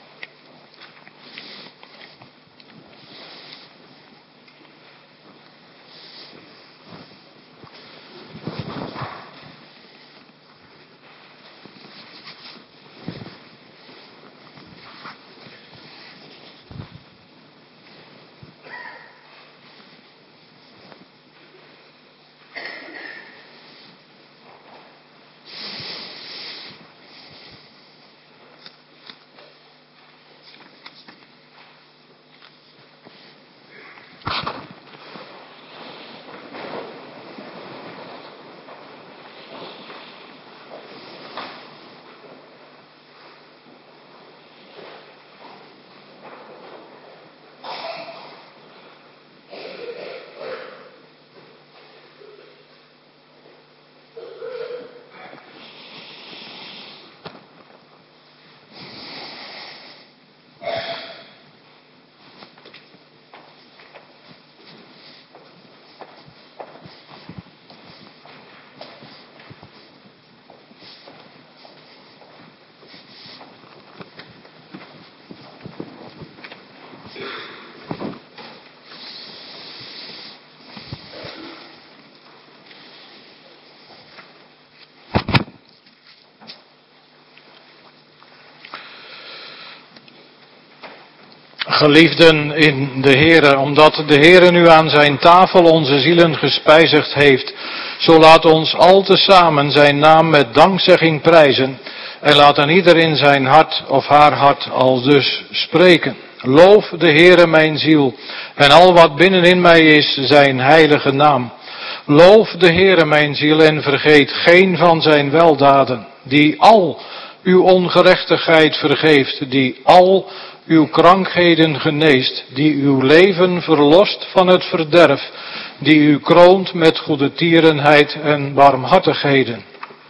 Geliefden in de Heere, omdat de Heere nu aan zijn tafel onze zielen gespijzigd heeft, zo laat ons al tezamen zijn naam met dankzegging prijzen en laat aan ieder in zijn hart of haar hart aldus spreken. Loof de Heere mijn ziel en al wat binnenin mij is zijn heilige naam. Loof de Heere mijn ziel en vergeet geen van zijn weldaden, die al uw ongerechtigheid vergeeft, die al uw krankheden geneest, die uw leven verlost van het verderf, die u kroont met goedertierenheid en barmhartigheden.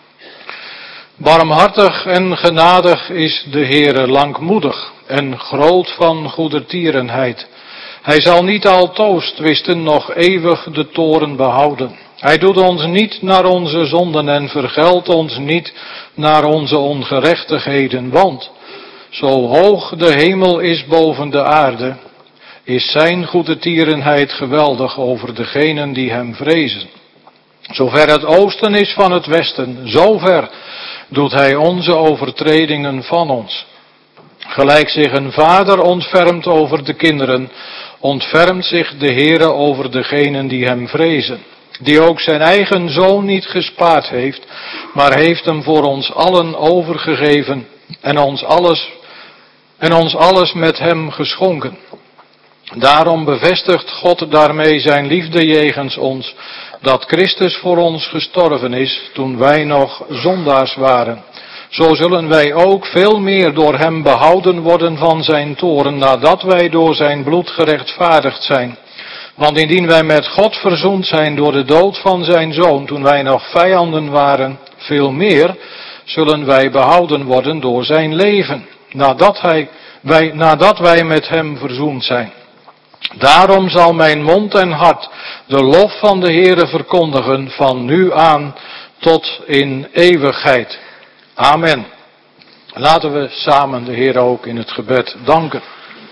Barmhartig en genadig is de Heere, langmoedig en groot van goedertierenheid. Hij zal niet altoos twisten, noch eeuwig de toorn behouden. Hij doet ons niet naar onze zonden en vergeldt ons niet naar onze ongerechtigheden, want zo hoog de hemel is boven de aarde, is zijn goedertierenheid geweldig over degenen die hem vrezen. Zover het oosten is van het westen, zover doet hij onze overtredingen van ons. Gelijk zich een vader ontfermt over de kinderen, ontfermt zich de Heere over degenen die hem vrezen. Die ook zijn eigen zoon niet gespaard heeft, maar heeft hem voor ons allen overgegeven en ons alles met hem geschonken. Daarom bevestigt God daarmee zijn liefde jegens ons, dat Christus voor ons gestorven is toen wij nog zondaars waren. Zo zullen wij ook veel meer door hem behouden worden van zijn toorn, nadat wij door zijn bloed gerechtvaardigd zijn. Want indien wij met God verzoend zijn door de dood van zijn zoon, toen wij nog vijanden waren, veel meer zullen wij behouden worden door zijn leven, nadat wij met hem verzoend zijn. Daarom zal mijn mond en hart de lof van de Heere verkondigen, van nu aan tot in eeuwigheid. Amen. Laten we samen de Heer ook in het gebed danken.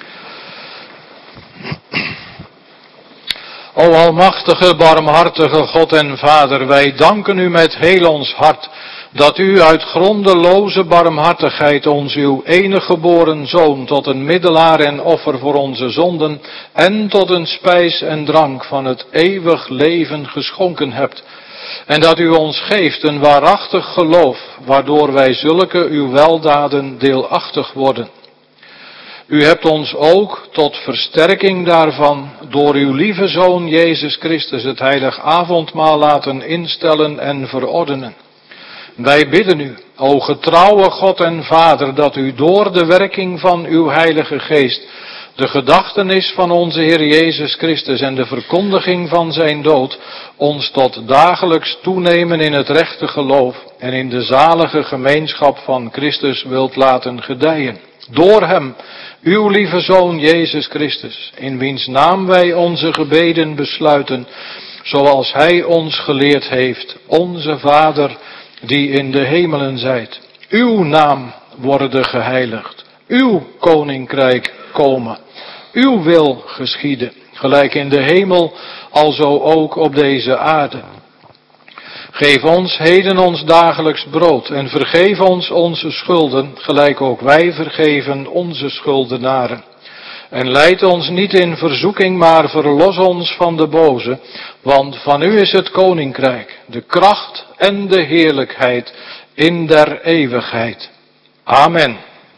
O almachtige, barmhartige God en Vader, wij danken u met heel ons hart dat u uit grondeloze barmhartigheid ons uw enige geboren Zoon tot een middelaar en offer voor onze zonden en tot een spijs en drank van het eeuwig leven geschonken hebt. En dat u ons geeft een waarachtig geloof, waardoor wij zulke uw weldaden deelachtig worden. U hebt ons ook tot versterking daarvan door uw lieve Zoon Jezus Christus het heilig avondmaal laten instellen en verordenen. Wij bidden u, o getrouwe God en Vader, dat u door de werking van uw Heilige Geest de gedachtenis van onze Heer Jezus Christus en de verkondiging van zijn dood ons tot dagelijks toenemen in het rechte geloof en in de zalige gemeenschap van Christus wilt laten gedijen. Door hem, uw lieve Zoon Jezus Christus, in wiens naam wij onze gebeden besluiten, zoals hij ons geleerd heeft, onze Vader die in de hemelen zijt. Uw naam worden geheiligd, uw koninkrijk komen, uw wil geschieden, gelijk in de hemel, alzo ook op deze aarde. Geef ons heden ons dagelijks brood en vergeef ons onze schulden, gelijk ook wij vergeven onze schuldenaren. En leid ons niet in verzoeking, maar verlos ons van de boze, want van u is het koninkrijk, de kracht en de heerlijkheid in der eeuwigheid. Amen.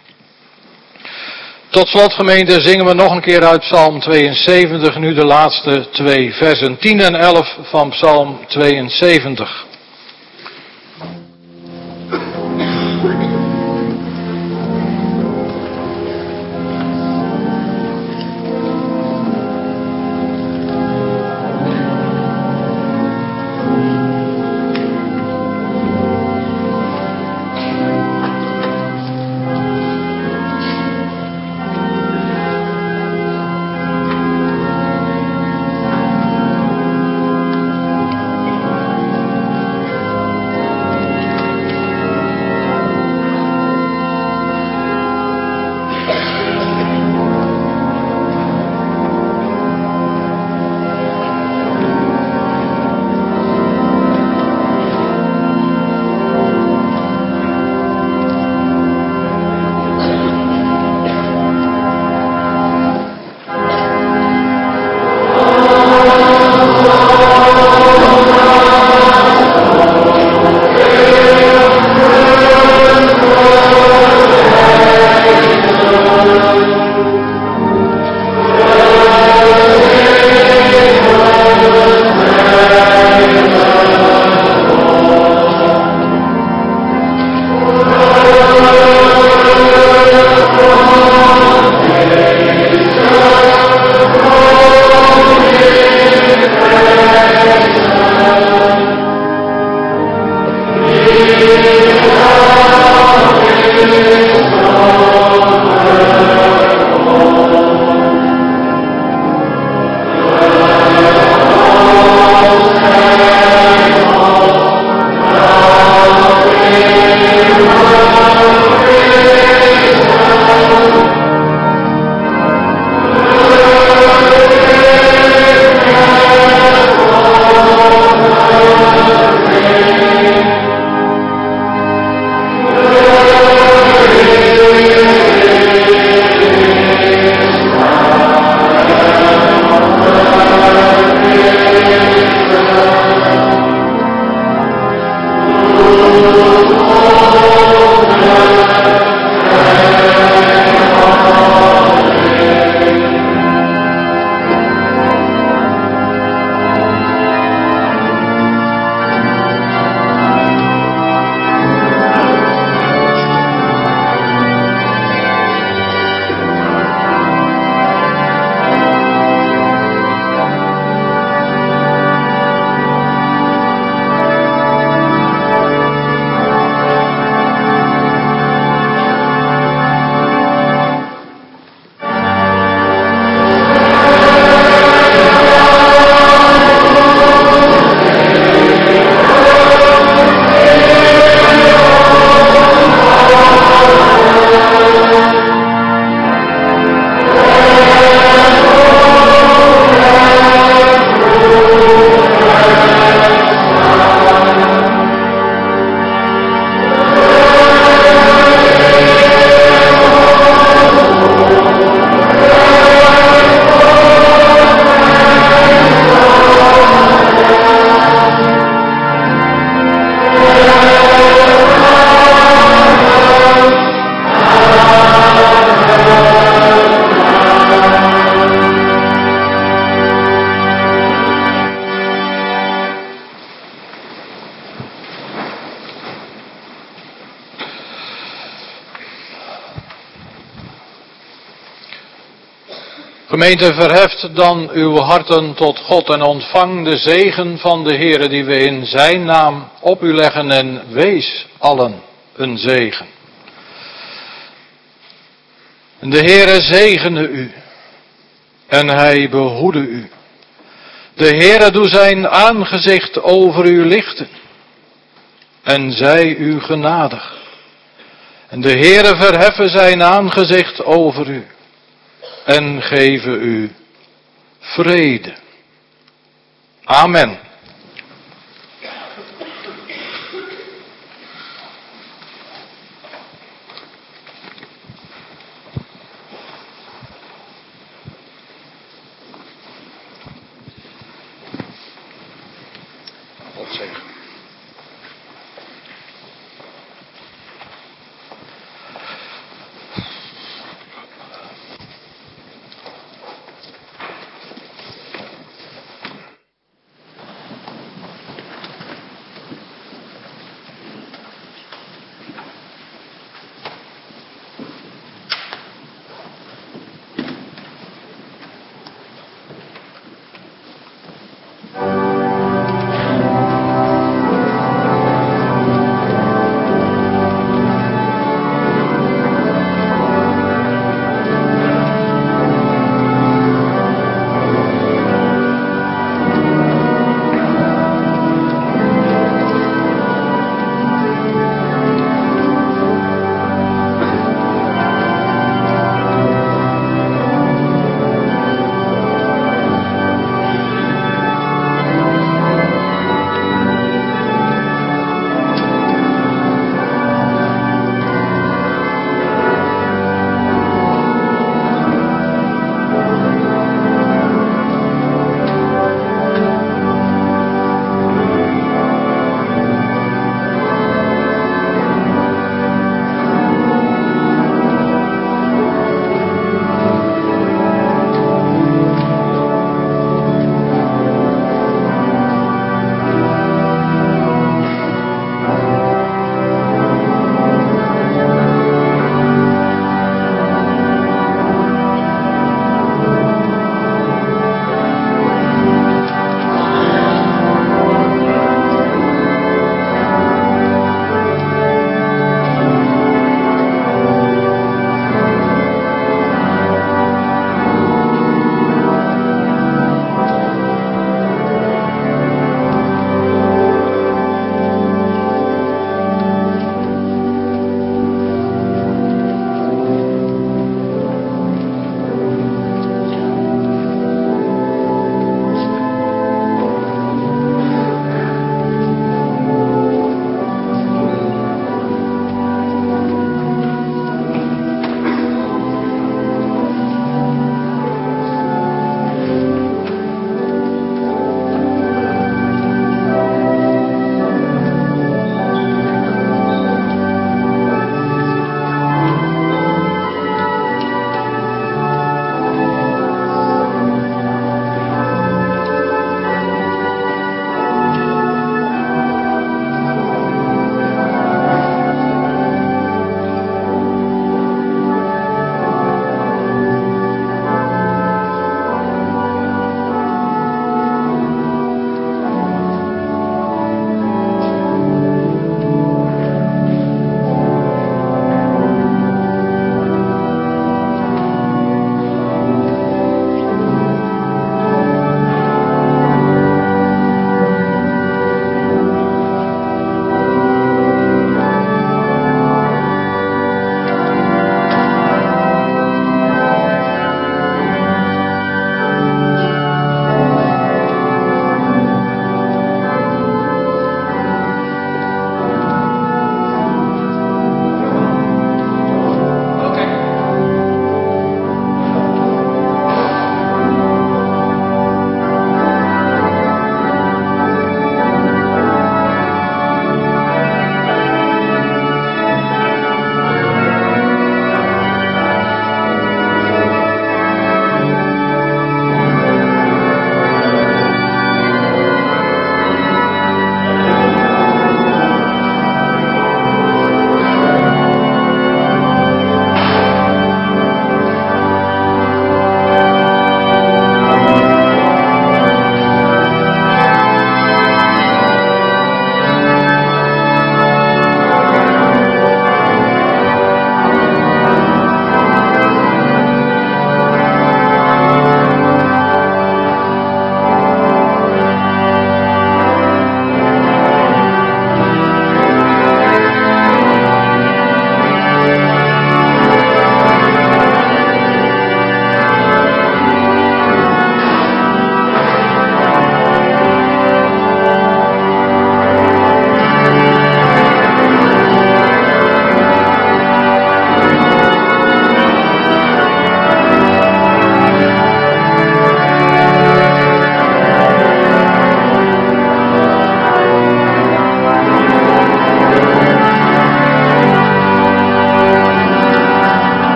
Tot slot, gemeente, zingen we nog een keer uit Psalm 72, nu de laatste 2 versen 10 en 11 van Psalm 72. Gemeente, verheft dan uw harten tot God en ontvang de zegen van de Heere die we in zijn naam op u leggen en wees allen een zegen. De Heere zegene u en hij behoede u. De Heere doe zijn aangezicht over u lichten en zij u genadig. En de Heere verheffen zijn aangezicht over u en geven u vrede. Amen.